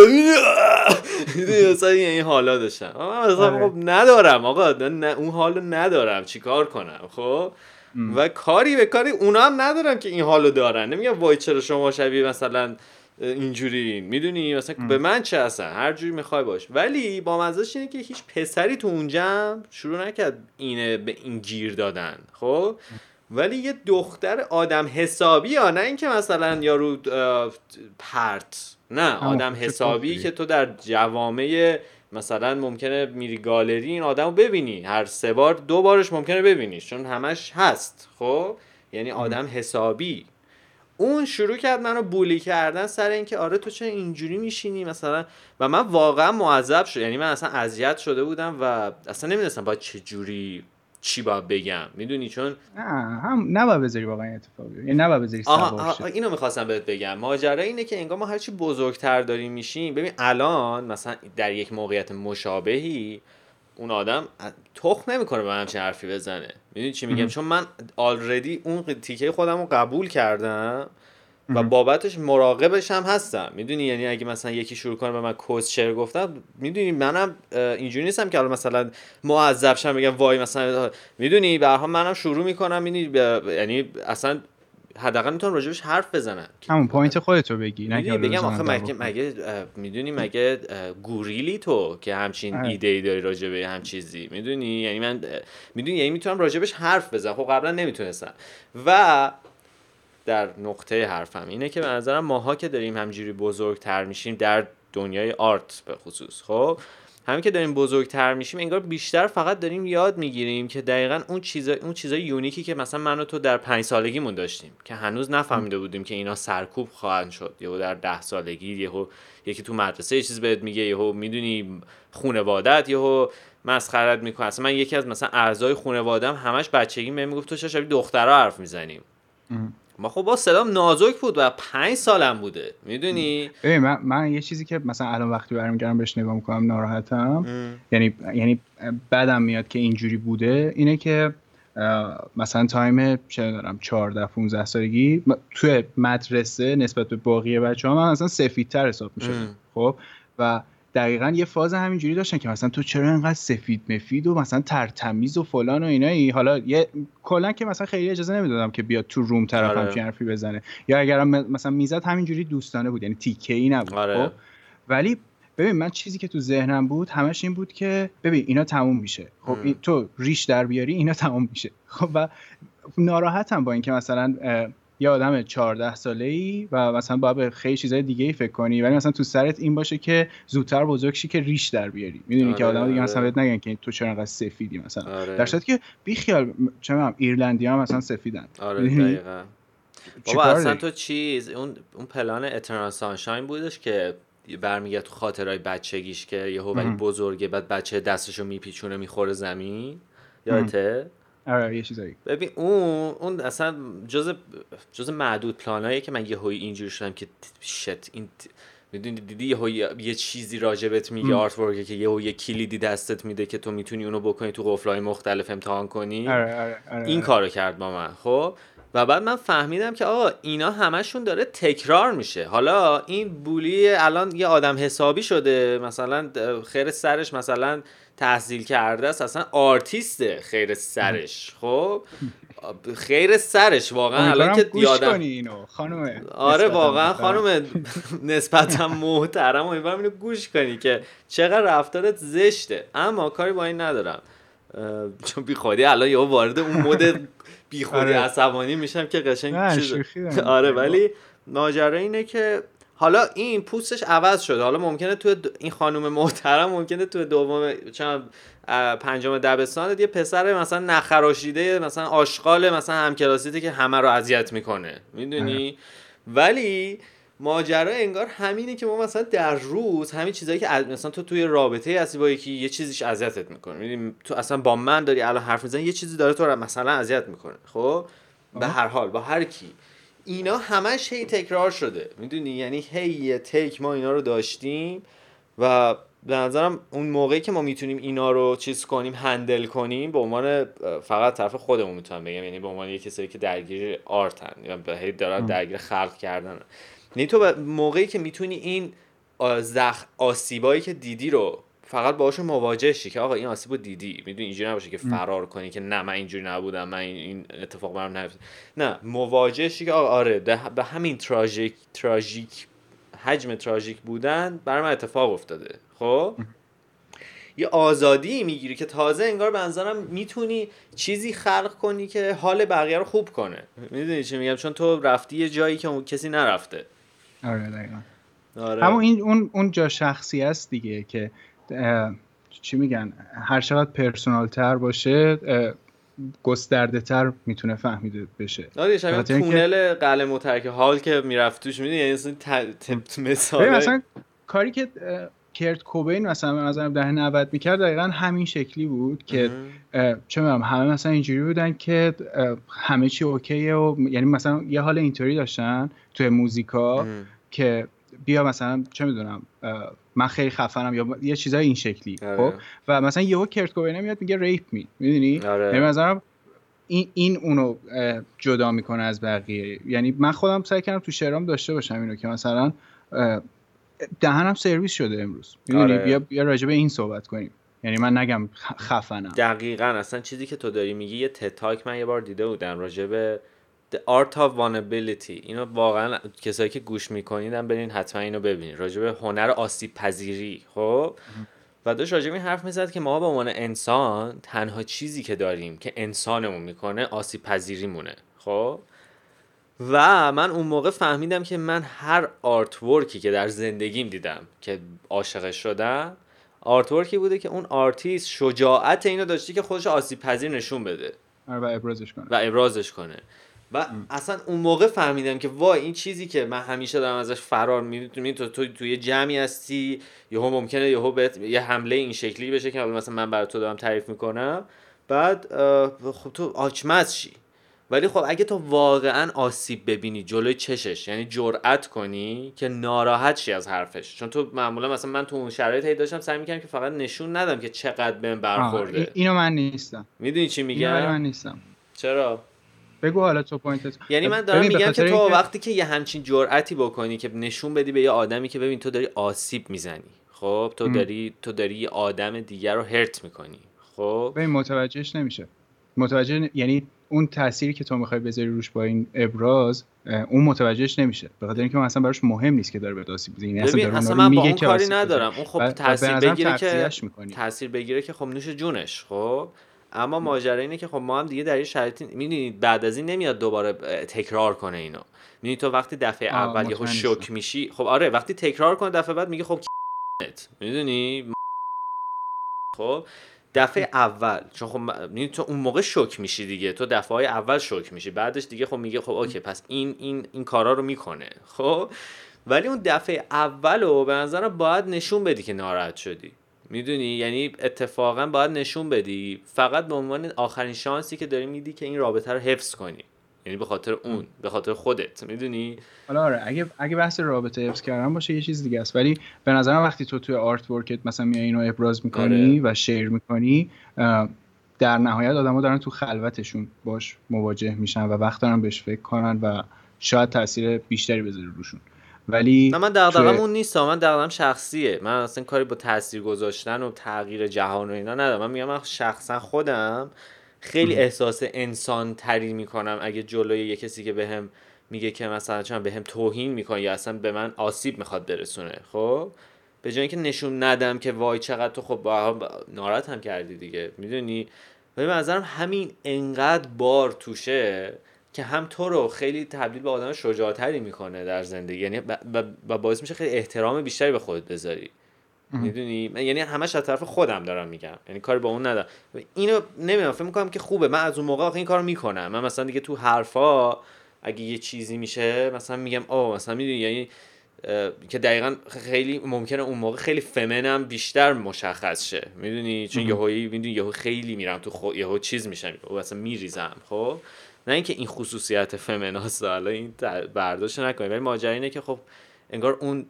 این مثلا این حالا داشتن مثلا خب ندارم آقا نه اون حالو ندارم چیکار کنم خب ام. و کاری به کاری اونا هم ندارم که این حالو دارن. نمیگم وای چرا شما شبیه مثلا اینجوری میدونی مثلا ام. به من چه اصلا هر جوری میخوای باش. ولی با مزهش اینه که هیچ پسری تو اون جمع شروع نکرد اینه به این گیر دادن خب ولی یه دختر آدم حسابی ها نه اینکه مثلا یارو پرت نه آدم حسابی که تو در جوامع مثلا ممکنه میری گالری این آدمو ببینی هر سه بار دو بارش ممکنه ببینیش چون همش هست خب یعنی آدم حسابی. اون شروع کرد منو بولی کردن سر اینکه آره تو چرا اینجوری میشینی مثلا و من واقعا معذب شدم. یعنی من اصلا اذیت شده بودم و اصلا نمیدونستم باید چه جوری چی باید بگم میدونی چون نه هم نباید بذاری واقعا اتفاق بیفته یعنی نباید بذاری سوار شه. اینو می‌خواستم بهت بگم ماجرا اینه که انگار ما هرچی بزرگتر داریم میشیم ببین الان مثلا در یک موقعیت مشابهی اون آدم تخم نمیکنه به من همچین حرفی بزنه میدونی چی میگم چون من آلردی اون تیکه خودم رو قبول کردم و بابتش مراقبش هم هستم میدونی یعنی اگه مثلا یکی شروع کنه به من کوسچر گفتم میدونی منم اینجوری نیستم که الان مثلا معذب شم بگم وای مثلا میدونی به هر حال منم شروع میکنم یعنی اصلا حداقل میتونم راجبش حرف بزنم همون پوینت خودتو بگی نه که بگم آخه مگه مگه میدونی مگه گوریلی تو که همچین ایده ای داری راجبه هم چیزی میدونی یعنی من میدونی یعنی میتونم راجبش حرف بزنم خب قبلا نمیتونستم. و در نقطه حرفم اینه که به نظرم ماها که داریم همجوری بزرگتر میشیم در دنیای آرت به خصوص خب همین که داریم بزرگتر میشیم انگار بیشتر فقط داریم یاد میگیریم که دقیقاً اون چیزا اون چیزای یونیکی که مثلا من و تو در پنج سالگیمون داشتیم که هنوز نفهمیده بودیم که اینا سرکوب خواهند شد یهو در ده سالگی یهو یکی تو مدرسه یه چیز بهت میگه یهو میدونی خانواده‌ات یهو مسخرت میکنه. اصلا من یکی از مثلا اعضای خانواده‌ام همش بچگی بهم میگفت تو چرا شبیه دخترا حرف میزنیم ما خب با صدام نازک بود و پنج سالم بوده میدونی. ببین من من یه چیزی که مثلا الان وقتی برمیگردم بهش نگاه میکنم ناراحتم یعنی یعنی بدم میاد که اینجوری بوده اینه که مثلا تایم چه می‌دونم چهارده پانزده سالگی توی مدرسه نسبت به باقی بچه‌ها من مثلا سفیدتر حساب می‌شدم. خب و دقیقاً یه فاز همینجوری داشتن که مثلا تو چرا اینقدر سفید مفید و مثلا ترتمیز و فلان و اینایی. حالا یه کلا که مثلا خیلی اجازه نمیدادم که بیاد تو روم طرف همچین حرفی بزنه، یا اگرم مثلا میزد همینجوری دوستانه بود، یعنی تیکه‌ای نبود. آره. خب ولی ببین من چیزی که تو ذهنم بود همش این بود که ببین اینا تموم میشه. خب این تو ریش در بیاری اینا تموم میشه. خب و ناراحتم با اینکه مثلا یه آدم چهارده ساله‌ای و مثلا باید به خیلی چیزای دیگه‌ای فکر کنی، ولی مثلا تو سرت این باشه که زودتر بزرگ شی که ریش در بیاری. میدونی آره، که آدم دیگه آره. مثلا بهت نگن که تو چرا انقدر سفیدی مثلا. آره. در صورتی که بی خیال چه می‌دونم ایرلندی‌ها مثلا سفیدن. آره دقیقاً. بابا اصلا تو چیز اون اون پلان اترنال سانشاین بودش که برمیگرد تو خاطرهای بچگیش که یهو ولی بزرگه، بعد بچه دستشو میپیچونه میخوره زمین، یادته؟ آره یه چیزایی. ببین اون اون اصلا جز جز معدود پلاناییه که من یهو اینجوری شدم که شت این میدونی دیدی یهو یه چیزی راجبت میگه آرت ورک که یهو یه کلیدی دستت میده که تو میتونی اونو بکنی تو قفل‌های مختلف امتحان کنی. آره آره آره. این کارو کرد با من. خب و بعد من فهمیدم که آقا اینا همشون داره تکرار میشه. حالا این بولی الان یه آدم حسابی شده، مثلا خیر سرش مثلا تحصیل کرده است، اصلا آرتیسته خیر سرش. خب خیر سرش واقعا الان که یادم اینو خانم آره واقعا خانم نسبتا محترم، امیدوارم اینو گوش کنی که چقدر رفتارت زشته، اما کاری با این ندارم چون بی خودی الان یهو وارد اون مود بی خودی آره. عصبانی میشم که قشنگ چیز آره. ولی ماجرا اینه که حالا این پوستش عوض شده. حالا ممکنه تو این خانم محترم ممکنه تو دوم چند پنجم دبستان یه پسر مثلا نخراشیده مثلا آشغال مثلا همکلاسیته که همه رو اذیت میکنه، میدونی. ولی ماجرا انگار همینه که ما مثلا در روز همین چیزایی که مثلا تو توی رابطه هستی با یکی یه چیزیش اذیتت میکنه، میدونی تو اصلا با من داری الان حرف میزنی یه چیزی داره تو رو مثلا اذیت میکنه. خب به هر حال با هر کی اینا همش هی تکرار شده، میدونی، یعنی هی یه تک ما اینا رو داشتیم و به نظرم اون موقعی که ما میتونیم اینا رو چیز کنیم هندل کنیم به عنوان فقط طرف خودمون میتونم بگم، یعنی به عنوان یه کسی که درگیر آرتن یا به هی دارن درگیر خلق کردن، یعنی تو موقعی که میتونی این زخ آسیبایی که دیدی رو فقط باهاشون مواجه شی که آقا این آسیبو دیدی، میدونی اینجوری نباشه که فرار کنی که نه من اینجوری نبودم، من این اتفاق برام نیفتاد، نه مواجه شی که آقا آره به همین تراژیک تراژیک حجم تراژیک بودن برام اتفاق افتاده. خب یه آزادی میگیری که تازه انگار به نظرم میتونی چیزی خلق کنی که حال بقیه رو خوب کنه، میدونی چی میگم، چون تو رفتی یه جایی که اون کسی نرفته. آره دقیقاً. آره. همون این اون اون جا شخصی است دیگه که چی میگن هر چقدر پرسونال تر باشه گسترده تر میتونه فهمیده بشه. آره شبیه تونل قلعه متحرک حال که میرفت توش، میدونی، یعنی مثلا مثلا کاری که کرت کوبین مثلا به نظرم دهه نود میکرد دقیقاً همین شکلی بود که چه میدونم همه مثلا اینجوری بودن که همه چی اوکیه و یعنی مثلا یه حال اینطوری داشتن توی موزیکا که بیا مثلا چه میدونم من خیلی خفنم یا یه چیزای این شکلی. خب و مثلا یهو کرت کوبین میاد میگه ریپ می، میدونی، یعنی مثلا این این اونو جدا میکنه از بقیه. یعنی من خودم سعی کردم تو شعرام داشته باشم اینو که مثلا دهنم سرویس شده امروز، میدونی، بیا بیا راجع به این صحبت کنیم، یعنی من نگم خفنم. دقیقاً اصلا چیزی که تو داری میگی یه تتاک من یه بار دیده بودم راجع به The Art of Vulnerability، اینو واقعا کسایی که گوش میکنین برین حتما اینو ببینید، راجع به هنر آسیب پذیری. خب و داشت راجع به این حرف میزد که ما به عنوان انسان تنها چیزی که داریم که انسانمون میکنه آسیب پذیری مونه. خب و من اون موقع فهمیدم که من هر آرت ورکی که در زندگیم دیدم که عاشقش شدم آرت ورکی بوده که اون آرتیست شجاعت اینو داشتی که خودش آسیب پذیر نشون بده و ابرازش کنه و ابرازش کنه و ام. اصلا اون موقع فهمیدم که وای این چیزی که من همیشه دارم ازش فرار می‌کنم، تو تو توی جمعی هستی یهو ممکنه یهو بهت یه حمله این شکلی بشه که مثلا من برای تو دارم تعریف میکنم بعد خب تو آچمز شی ولی خب اگه تو واقعا آسیب ببینی جلوی چشش، یعنی جرأت کنی که ناراحت شی از حرفش، چون تو معمولا مثلا من تو اون شرایط هی داشتم سعی می‌کردم که فقط نشون ندم که چقدر بهم برخورده. اینو من نیستم. میدونی چی میگم؟ اینو ولی من نیستم. چرا؟ بگو حالا تو پوینتت. یعنی من دارم میگم که تو وقتی که یه همچین جرأتی بکنی که نشون بدی به یه آدمی که ببین تو داری آسیب میزنی، خب تو ام. داری تو داری یه آدم دیگر رو هرت میکنی، خب ببین متوجهش نمیشه. متوجه ن... یعنی اون تأثیری که تو میخوای بذاری روش با این ابراز، اون متوجهش نمیشه، به خاطر اینکه مثلا براش مهم نیست که داره به آسیب میزنه. اصلا داره اصلا من با اون کاری ندارم. اون خب تاثیر بگیره که تاثیر بگیره که خب نوش جونش، خب اما ماجرا اینه که خب ما هم دیگه در این شرایطی میدونید بعد از این نمیاد دوباره تکرار کنه اینو. میدونی تو وقتی دفعه اول یهو شوک میشی، خب آره وقتی تکرار کنه دفعه بعد میگه خب میدونی خب دفعه اول چون خب میدونی تو اون موقع شوک میشی دیگه، تو دفعه های اول شوک میشی، بعدش دیگه خب میگه خب اوکی پس این این این کارا رو میکنه، خب ولی اون دفعه اولو به نظرم باید نشون بدی که ناراحت شدی. میدونی یعنی اتفاقا باید نشون بدی، فقط به عنوان آخرین شانسی که داری میدی که این رابطه رو حفظ کنی، یعنی به خاطر اون، به خاطر خودت. میدونی حالا آره اگه اگه بحث رابطه حفظ کردن باشه یه چیز دیگه است، ولی به نظرم وقتی تو توی آرت ورکت مثلا میای اینو ابراز میکنی آره. و شیر میکنی، در نهایت آدما دارن تو خلوتشون باش مواجه میشن و وقت دارن بهش فکر کنن و شاید تاثیر بیشتری بذاره روشون. ولی نه من دغدغه‌م اون نیست، من دغدغه‌م شخصیه. من اصلا کاری با تاثیر گذاشتن و تغییر جهان و اینا ندارم. من میگم من شخصا خودم خیلی احساس انسان تری میکنم اگه جلوی یه کسی که بهم میگه که مثلا چون بهم توهین میکنه یا اصلا به من آسیب میخواد برسونه، خب به جای اینکه نشون ندم که وای چقدر تو خب با ناراحت هم کردی دیگه، میدونی. ولی به نظرم همین انقدر بار توشه که هم تو رو خیلی تبدیل به آدم شجاع‌تری میکنه در زندگی، یعنی و باعث میشه خیلی احترام بیشتری به خودت بذاری. میدونی یعنی همش از طرف خودم دارم میگم، یعنی کاری با اون ندارم. اینو نمیدونم فکر میکنم که خوبه. من از اون موقع آخه این کارو میکنم. من مثلا دیگه تو حرفا اگه یه چیزی میشه مثلا میگم اوه مثلا میدونی یعنی که دقیقاً خیلی ممکنه اون موقع خیلی فمنم بیشتر مشخص شه، میدونی چون یهویی میدونی یهو خیلی میرم تو خود یهو چیز میشم و اصلا میریزم. خب نه اینکه این خصوصیت فمناست، حالا این برداشت نکنید، ولی ماجرا اینه که خب انگار اون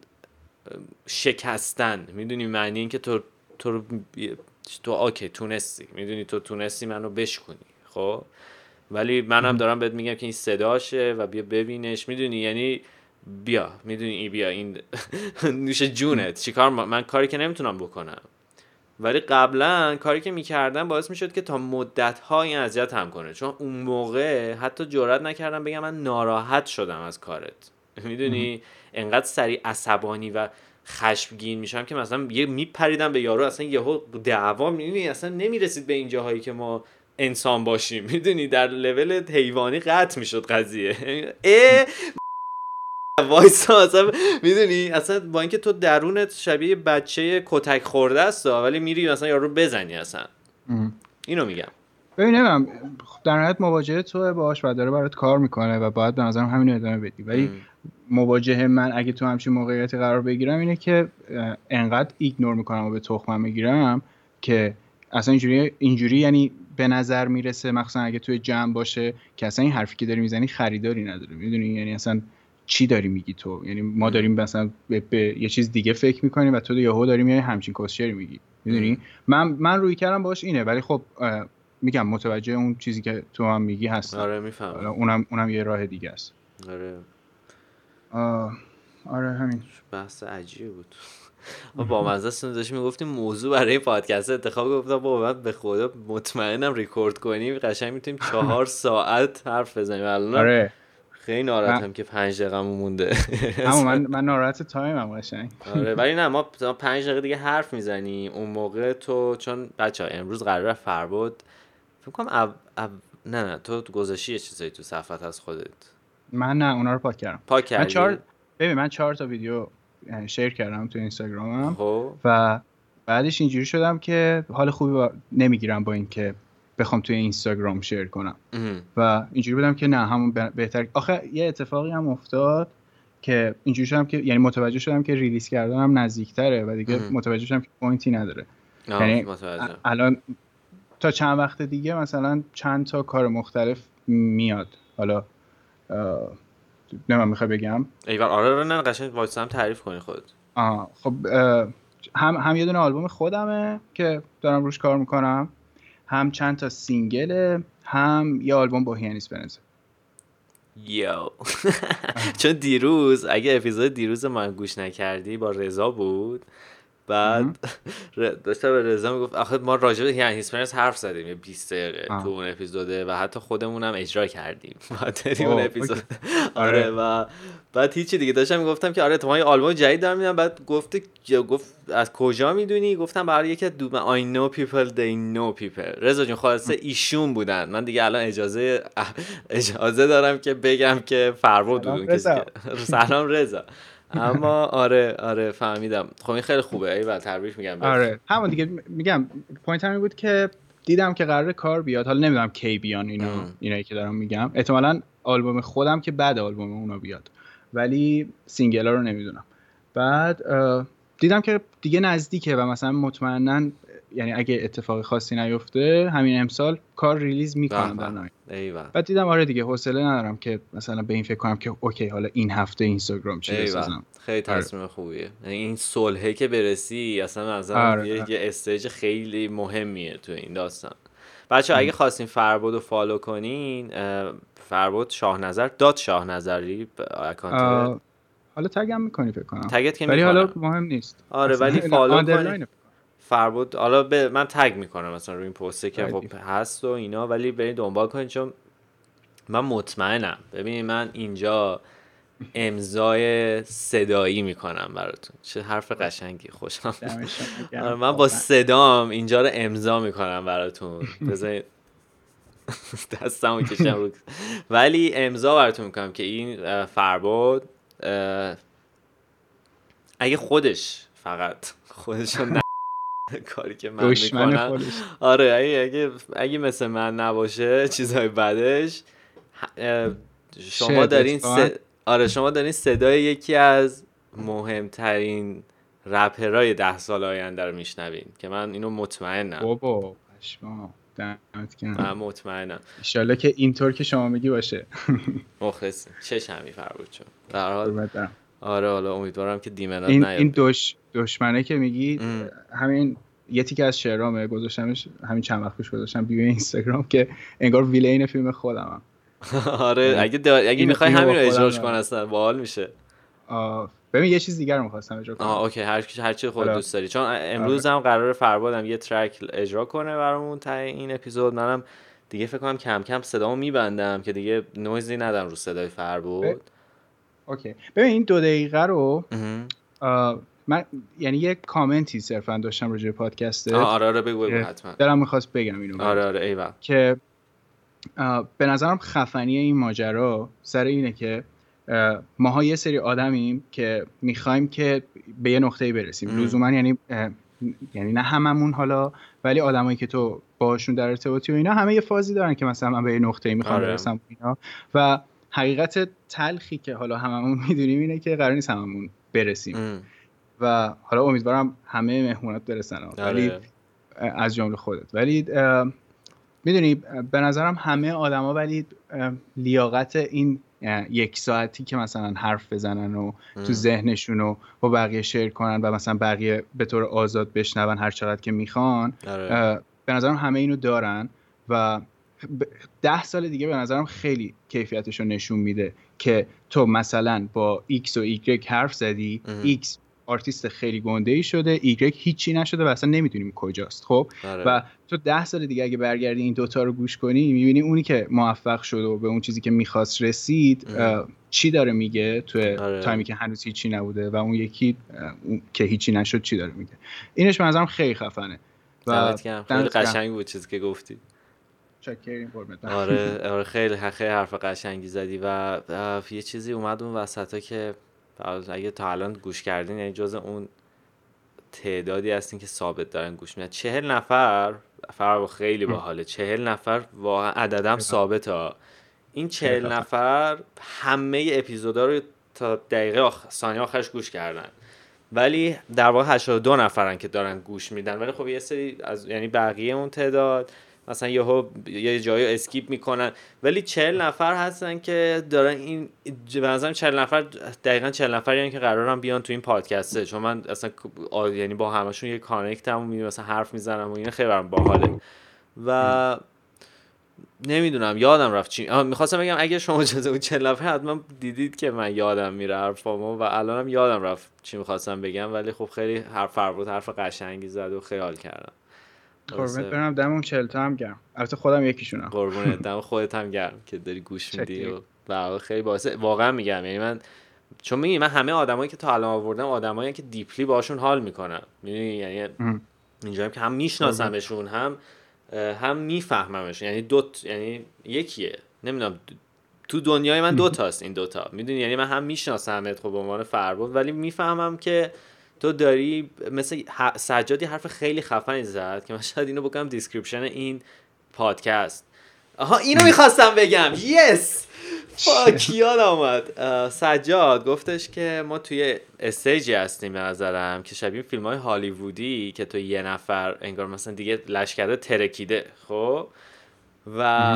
شکستن، میدونی معنی این که تو تو تو اوکی تونستی، میدونی تو تونستی منو بشکنی، خب ولی منم دارم بهت میگم که این صداشه و بیا ببینش، میدونی یعنی بیا میدونی این بیا این نوش جونت چیکار من کاری که نمیتونم بکنم. ولی قبلا کاری که میکردم باعث میشد که تا مدت‌ها این اذیت هم کنه، چون اون موقع حتی جرئت نکردم بگم من ناراحت شدم از کارت، میدونی انقدر سریع عصبانی و خشمگین میشم که مثلا یه میپریدم به یارو، اصلا یهو دعوا میبینی اصلا نمیرسید به این جاهایی که ما انسان باشیم، میدونی در لول حیوانی قطع میشد قضیه. اه وایسا اصلا میدونی اصلا با اینکه تو درونت شبیه بچه کتک خورده است ولی میری مثلا یارو بزنی اصلا. اینو میگم. ببینم در نهایت مواجهه تو باهاش و داره برات کار میکنه و باید به نظرم همین ادامه بدی، ولی مواجهه من اگه تو همچین موقعیتی قرار بگیرم اینه که انقدر ایگنور میکنم و به تخمم میگیرم که اصلا اینجوری اینجوری یعنی به نظر میرسه مخصوصا اگه توی جمع باشه که اصلا این حرفی که داری میزنی خریداری نداره، میدونی یعنی اصلا چی داری میگی تو، یعنی ما داریم مثلا به, به یه چیز دیگه فکر میکنیم و تو یهو داری میای همچین کوشری میگی، میدونی من من روی کردم باش اینه، ولی خب میگم متوجه اون چیزی که تو هم میگی هستم. آره میفهمم. اونم اونم یه راه دیگه است. آره آره همین بحث عجیبی بود. ما با مزه سن داشتیم میگفتیم موضوع برای پادکست انتخاب گفتم بابا من به خدا مطمئنم ریکورد کنیم قشنگ میتونیم چهار ساعت حرف بزنیم. الان آره خیلی ناراحتم من... که پنج دقیقه‌مون مونده. اما من من ناراحت تایمم قشنگ. آره ولی نه ما پنج دقیقه دیگه حرف میزنیم. اون موقع تو چون بچه‌ها امروز قراره فربود فکر کنم اب... اب... نه نه تو گذاشتی یه چیزایی تو صفحت از خودت. من نه اونا رو پاک کردم. پاک کردی؟ من چهار ببین من چهار تا ویدیو شیر کردم تو اینستاگرامم خب و بعدش اینجوری شدم که حال خوبی با... نمیگیرم با این که بخوام توی اینستاگرام شیر کنم و اینجوری بودم که نه همون بهتر. آخه یه اتفاقی هم افتاد که اینجوری شدم که یعنی متوجه شدم که ریلیز کردنم نزدیکتره و دیگه ام. متوجه شدم که پوینتی نداره. یعنی الان تا چند وقت دیگه مثلا چند تا کار مختلف میاد. حالا نه من میخوام بگم ایول آره رو نه قشنگ وایسام تعریف کنی خودت. آها خب هم هم یه دونه آلبوم خودمه که دارم روش کار میکنم، هم چند تا سینگله، هم یه آلبوم بوهین اسپرنس. یو چون دیروز اگه اپیزود دیروز ما گوش نکردی با رضا بود، بعد داشته به رضا میگفت آخه ما راجع به یعنی اسپرنس حرف زدیم یه بیست دقیقه تو اون اپیزوده و حتی خودمون هم اجرا کردیم بعد اون اپیزود. آره و بعد هیچی دیگه داشتم میگفتم که آره تو ما یه آلبوم جدید دارم میدم، بعد گفت گفت از کجا میدونی؟ گفتم برای یکی از دوست I know people they know people. رضا جون خلاصه ایشون بودن. من دیگه الان اجازه اجازه دارم که بگم که فرود بود کسی که سلام رضا. اما آره آره فهمیدم. خب این خیلی خوبه. ایول تبریک میگم بهت. آره همون دیگه میگم پوینت همین بود که دیدم که قراره کار بیاد، حالا نمیدونم کی بیان اینا ام. اینایی که دارم میگم، احتمالاً آلبوم خودم که بعد آلبوم اونا بیاد، ولی سینگل ها رو نمیدونم. بعد دیدم که دیگه نزدیکه و مثلا مطمئناً یعنی اگه اتفاق خاصی نیفته همین امسال کار ریلیز میکنم در نهایت. بعد دیدم آره دیگه حوصله ندارم که مثلا به این فکر کنم که اوکی حالا این هفته اینستاگرام چی بسازم. خیلی تصمیم آره. خوبیه. یعنی این صلحه که برسی اصلا از آره. یه, یه استیج خیلی مهمیه تو این داستان. بچه‌ها اگه خواستین فربود رو فالو کنین، فربود شاهنظر دات شاهنظری اکانت حالا تگم میکنی فکر کنم. تگت که ولی حالا مهم نیست. آره ولی فالو کنی. فربود حالا به من تگ میکنم مثلا روی این پسته که خب هست و اینا، ولی برید دنبال کنید چون من مطمئنم. ببینید من اینجا امضای صدایی میکنم براتون. چه حرف قشنگی، خوشم. آره من با صدام اینجا رو امضا میکنم براتون. بذارید دستمو کشم رو، ولی امضا براتون میکنم که این فربود اگه خودش فقط خودشو نه کاری که من میکنم آره اگه اگه اگه مثل من نباشه چیزای بعدش شما دارین س... آره شما دارین صدای یکی از مهمترین رپرای ده سال آینده رو میشنوین که من اینو مطمئنم. بابا پشما دمت گرم. من مطمئنم ان شاءالله که اینطور که شما میگی باشه. مخلص چشمی فربود چون در حال آره حالا امیدوارم که دیمنات این نیاد. این دش دشمنه که میگی ام. همین یه تیکه از شعرامه گذاشتمش همین چند وقت پیش گذاشتم بیو اینستاگرام که انگار ویلین فیلم خودمم. آره اگه دار... اگه میخوای همین رو اجراش کن اصلا باحال میشه. ببین یه چیز دیگه رو می‌خواستم اجرا کنم. آه اوکی هر هر چی خودت دوست داری. چون امروز هم قراره فربادم یه ترک اجرا کنه برامون تا این اپیزود. منم دیگه فکر کنم کم کم صدامو میبندم که دیگه نویزی ندم رو صدای فرباد. اوکی ببین این دو دقیقه رو من یعنی یه کامنتی صرفا داشتم راجع به پادکست. آره آره بگو بگو حتما. دلم می‌خواست بگم اینو. آره آره ایول. که به نظرم خفنی این ماجرا سر اینه که ماها یه سری آدمیم که میخوایم که به یه نقطه‌ای برسیم. لزوما یعنی یعنی نه هممون حالا، ولی آدمایی که تو باشون در ارتباطی و اینا همه یه فازی دارن که مثلا من به یه نقطه‌ای میخوام آره. برسم اینا. و حقیقت تلخی که حالا هممون میدونیم اینه که قرار نیست هممون برسیم. ام. و حالا امیدوارم همه مهمونات برسن آره. ولی از جمله خودت. ولی میدونی به نظرم همه آدما ولی لیاقت این یک ساعتی که مثلا حرف بزنن و ام. تو ذهنشون رو با بقیه شیر کنن و مثلا بقیه به طور آزاد بشنون هر چقدر که میخوان به نظرم همه اینو دارن و ده سال دیگه به نظرم خیلی کیفیتش رو نشون میده که تو مثلا با ایکس و ایگرگ حرف زدی، ایکس آرتیست خیلی گنده‌ای شده، ایگرگ هیچی نشده و اصلا نمیدونیم کجاست. خب آره. و تو ده سال دیگه اگه برگردی این دوتا رو گوش کنی میبینی اونی که موفق شد و به اون چیزی که میخواست رسید چی داره میگه تو آره. تایمی که هنوز هیچی نبوده و اون یکی اون که هیچی نشد چی داره میگه. اینش به نظرم خیلی خفنه و خیلی قشنگ بود چیزی که گفتی. آره آره خیلی خیلی حرف قشنگی زدی و یه چیزی اومد اون وسطا که اگه تا الان گوش کردین یعنی جز اون تعدادی هستین که ثابت دارن گوش میدن. چهل نفر فرق خیلی باحاله. چهل نفر واقعا عددم ثابته. این چهل نفر همه اپیزودا رو تا دقیقه آخ... ثانیه آخرش گوش کردن، ولی در واقع هشتاد و دو نفرن که دارن گوش میدن. ولی خب یه سری از یعنی بقیه اون تعداد مثلا یهو یه جایی اسکیپ میکنن، ولی چهل نفر هستن که دارن این به نظرم چهل نفر دقیقاً چهل نفری هستن که قرارن بیان تو این پادکسته، چون من اصلا یعنی با همشون یه کانکتم میبینم، مثلا حرف میزنم و اینا خیلی برام باحاله. و نمیدونم یادم رفت چی میخواستم بگم، اگه شما جزو اون چهل نفر حتما دیدید که من یادم میره حرفامو و الانم یادم رفت چی میخواستم بگم، ولی خب خیلی حرف فربود حرف قشنگی زد و خیال کردم. قربونت برم، دمم چهل تا هم گرم، البته خودم یکیشونم. قربونت دم خودت هم گرم که داری گوش میدی و واقعا خیلی باعث واقعا میگم، یعنی من چون میگم من همه آدمایی که تا الان آوردم آدمایی که دیپلی باشون حال میکنم، میدونی یعنی اینجا هم که هم میشناسمشون هم هم میفهممشون، یعنی دو یعنی یکیه، نمیدونم تو دنیای من دو تاست این دوتا، میدونی یعنی من هم میشناسمت خب به عنوان فربود، ولی میفهمم که تو داری مثل سجادی حرف خیلی خفنی زد که من شاید اینو بگم دیسکریپشن این پادکست. آها اینو میخواستم بگم، یس فاک یادم اومد. سجاد گفتش که ما توی استیجی هستیم به نظرم که شبیه فیلم های هالیوودی که تو یه نفر انگار مثلا دیگه لشکره ترکیده خب و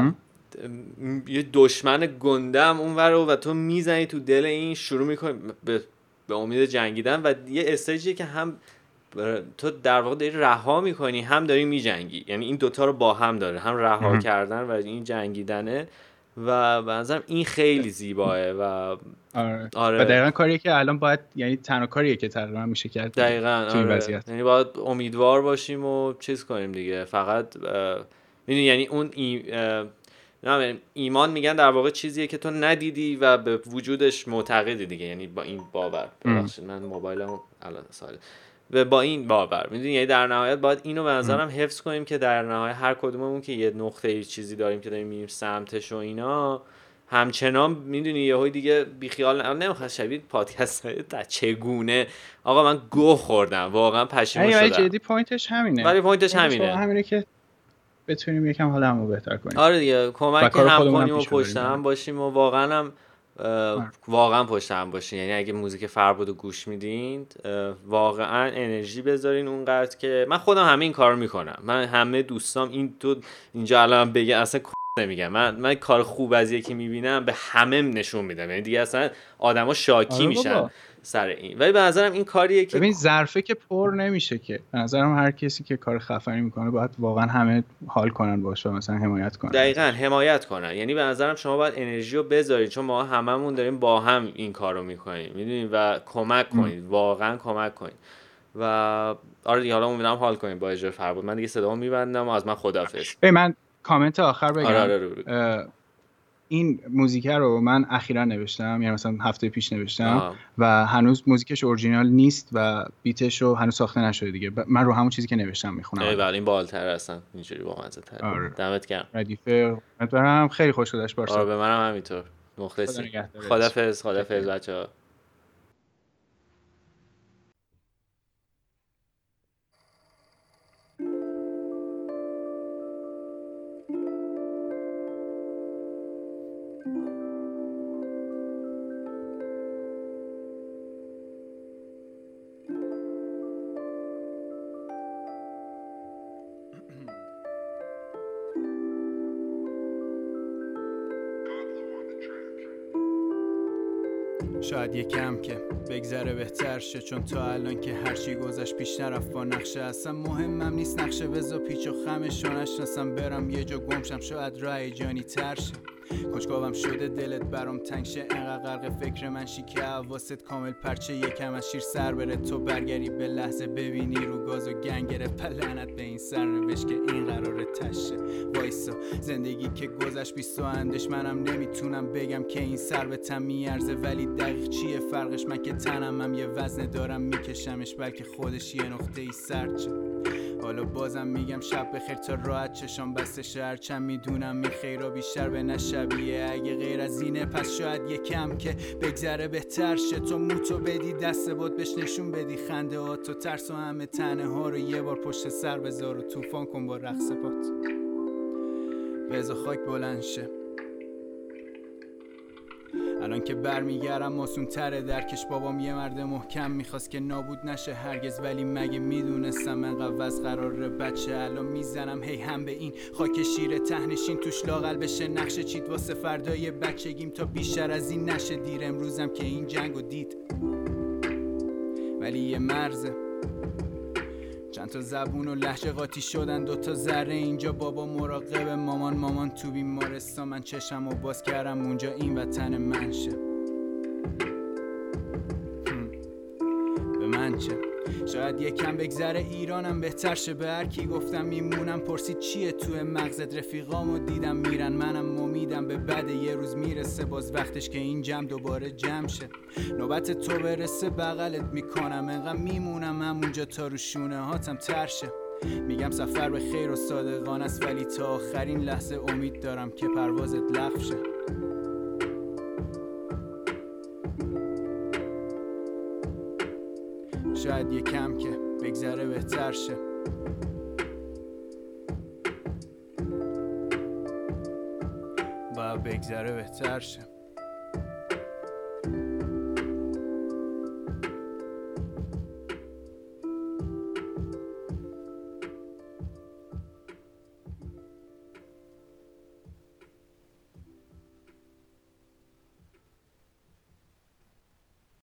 یه دشمن گندم اونور و تو میزنی تو دل این، شروع میکنی به به امید جنگیدن و یه استیجیه که هم تو در واقع داری رها میکنی هم داری میجنگی، یعنی این دوتا رو با هم داره، هم رها کردن و این جنگیدنه و به نظرم این خیلی زیباه و آره. آره. و دقیقاً کاریه که الان باید، یعنی تنها کاریه که تقریبا میشه کرد دقیقاً توی این وضعیت، یعنی باید امیدوار باشیم و چیز کنیم دیگه. فقط میدونی یعنی اون ای... نه ایمان میگن در واقع چیزیه که تو ندیدی و به وجودش معتقدی دیگه، یعنی با این باور ببخشید من موبایلمو الان ساله و با این باور میدونی، یعنی در نهایت باید اینو به نظرم حفظ کنیم که در نهایت هر کدوممون که یه نقطه چیزی داریم که داریم میریم سمتش و اینا همچنان میدونی یهو دیگه بیخیال نمیخواد شبیه پادکست های چگونه آقا من گوه خوردم واقعا پشیمون شدم. ولی جدی پوینتش همینه، ولی پوینتش همینه همینه که بتونیم یکم حالمو بهتر کنیم. آره دیگه کمک هم کنیم و پشت هم باشیم و واقعا هم واقعا پشت هم باشین، یعنی اگه موزیک فربودو گوش میدین واقعا انرژی بذارین اونقدر که من خودم همه این کارو میکنم، من همه دوستام این تو اینجا الان بگه اصلا نمیگم، من من کار خوب از یکی میبینم به همه نشون میدم، یعنی دیگه اصلا آدما شاکی آره میشن بابا. سر این، ولی به نظرم این کاریه که ببین ظرفه که پر نمیشه که، به نظرم هر کسی که کار خفنی میکنه باید واقعا همه حال کنن باشه، مثلا حمایت کنن. دقیقاً حمایت کنن، یعنی به نظرم شما باید انرژی رو بذارید چون ما هممون داریم با هم این کارو میکنیم میدونید و کمک کنید م. واقعا کمک کنید و آره دیگه حالا امیدوارم حال کنید با اجرای فربود. من دیگه صدامو میبندم و از من خداحافظ. من کامنت آخر بگم. آره آره آره. این موزیک رو من اخیرا نوشتم، یعنی مثلا هفته پیش نوشتم آه. و هنوز موزیکش اورجینال نیست و بیتش رو هنوز ساخته نشده دیگه. من رو همون چیزی که نوشتم میخونم. ای بله این بالتر هستن اینجوری با مزه تر. آره. دمت گرم. ردیفه برام خیلی خوش گذشت باشه. آره به منم همینطور. مخلصی. خدافظ خدافظ بچه‌ها. شاید یکم که بگذره بهتر شه، چون تا الان که هرچی گذشت پیش نرفت با نقشه، اصلا مهمم نیست نقشه، بذار پیچ و خمشو نشناسم برم یه جا گمشم، شاید رای جانی تر شه، کنجکاوم شده دلت برام تنگ شه، انقدر غرق فکر من شی که حواست کامل پرچه، یکم از شیر سر بره تو برگری به لحظه ببینی رو گاز و گنگ گرفت، لعنت به این سرنوشت که این قراره تشه. وایسا زندگی که گذشت بیست و اندش، منم نمیتونم بگم که این سر به تم میارزه، ولی دقیق چیه فرقش؟ من که تنمم یه وزن دارم میکشمش، بلکه خودش یه نقطه ای سرچه. حالا بازم میگم شب بخیر تا راحت چشام بسته شهر، چند میدونم این خیرا بیشتر به نشبیه، اگه غیر از اینه پس شاید یکم که بگذره بهتر شه، تو موتو بدی دست بود بهش نشون بدی خنده ها تو ترس و همه تنه ها رو یه بار پشت سر بذار و طوفان کن با رقص پات، بذار خاک بلند شه. الان که برمیگردم ماسون تره درکش. بابام یه مرد محکم میخواست که نابود نشه هرگز، ولی مگه میدونستم انقدر وز قراره بچه. الان میزنم هی هم به این خاک شیر تهنشین توش لاغل بشه نقشه چیت واسه فردای بچگیم تا بیشتر از این نشه دیر. امروزم که این جنگو دید ولی یه مرزه، چند تا زبون و لهجه قاطی شدن دوتا ذره اینجا. بابا مراقب مامان، مامان تو بیمارستان. من چشم و باز کردم اونجا این وطن منشه. به من چه؟ شاید یکم بگذره ایرانم بهتر شه. به هر کی گفتم میمونم پرسید چیه توی مغزت. رفیقامو دیدم میرن منم امیدم به بعد یه روز میرسه. باز وقتش که این جمع دوباره جمع شه. نوبت تو برسه بغلت میکنم انقدر میمونم همونجا تا رو شونه هاتم ترشه. میگم سفر به خیر و صادقانه است ولی تا آخرین لحظه امید دارم که پروازت لغو شه. شاید یکم که بگذره بهتر شه. باید بگذره بهتر شه.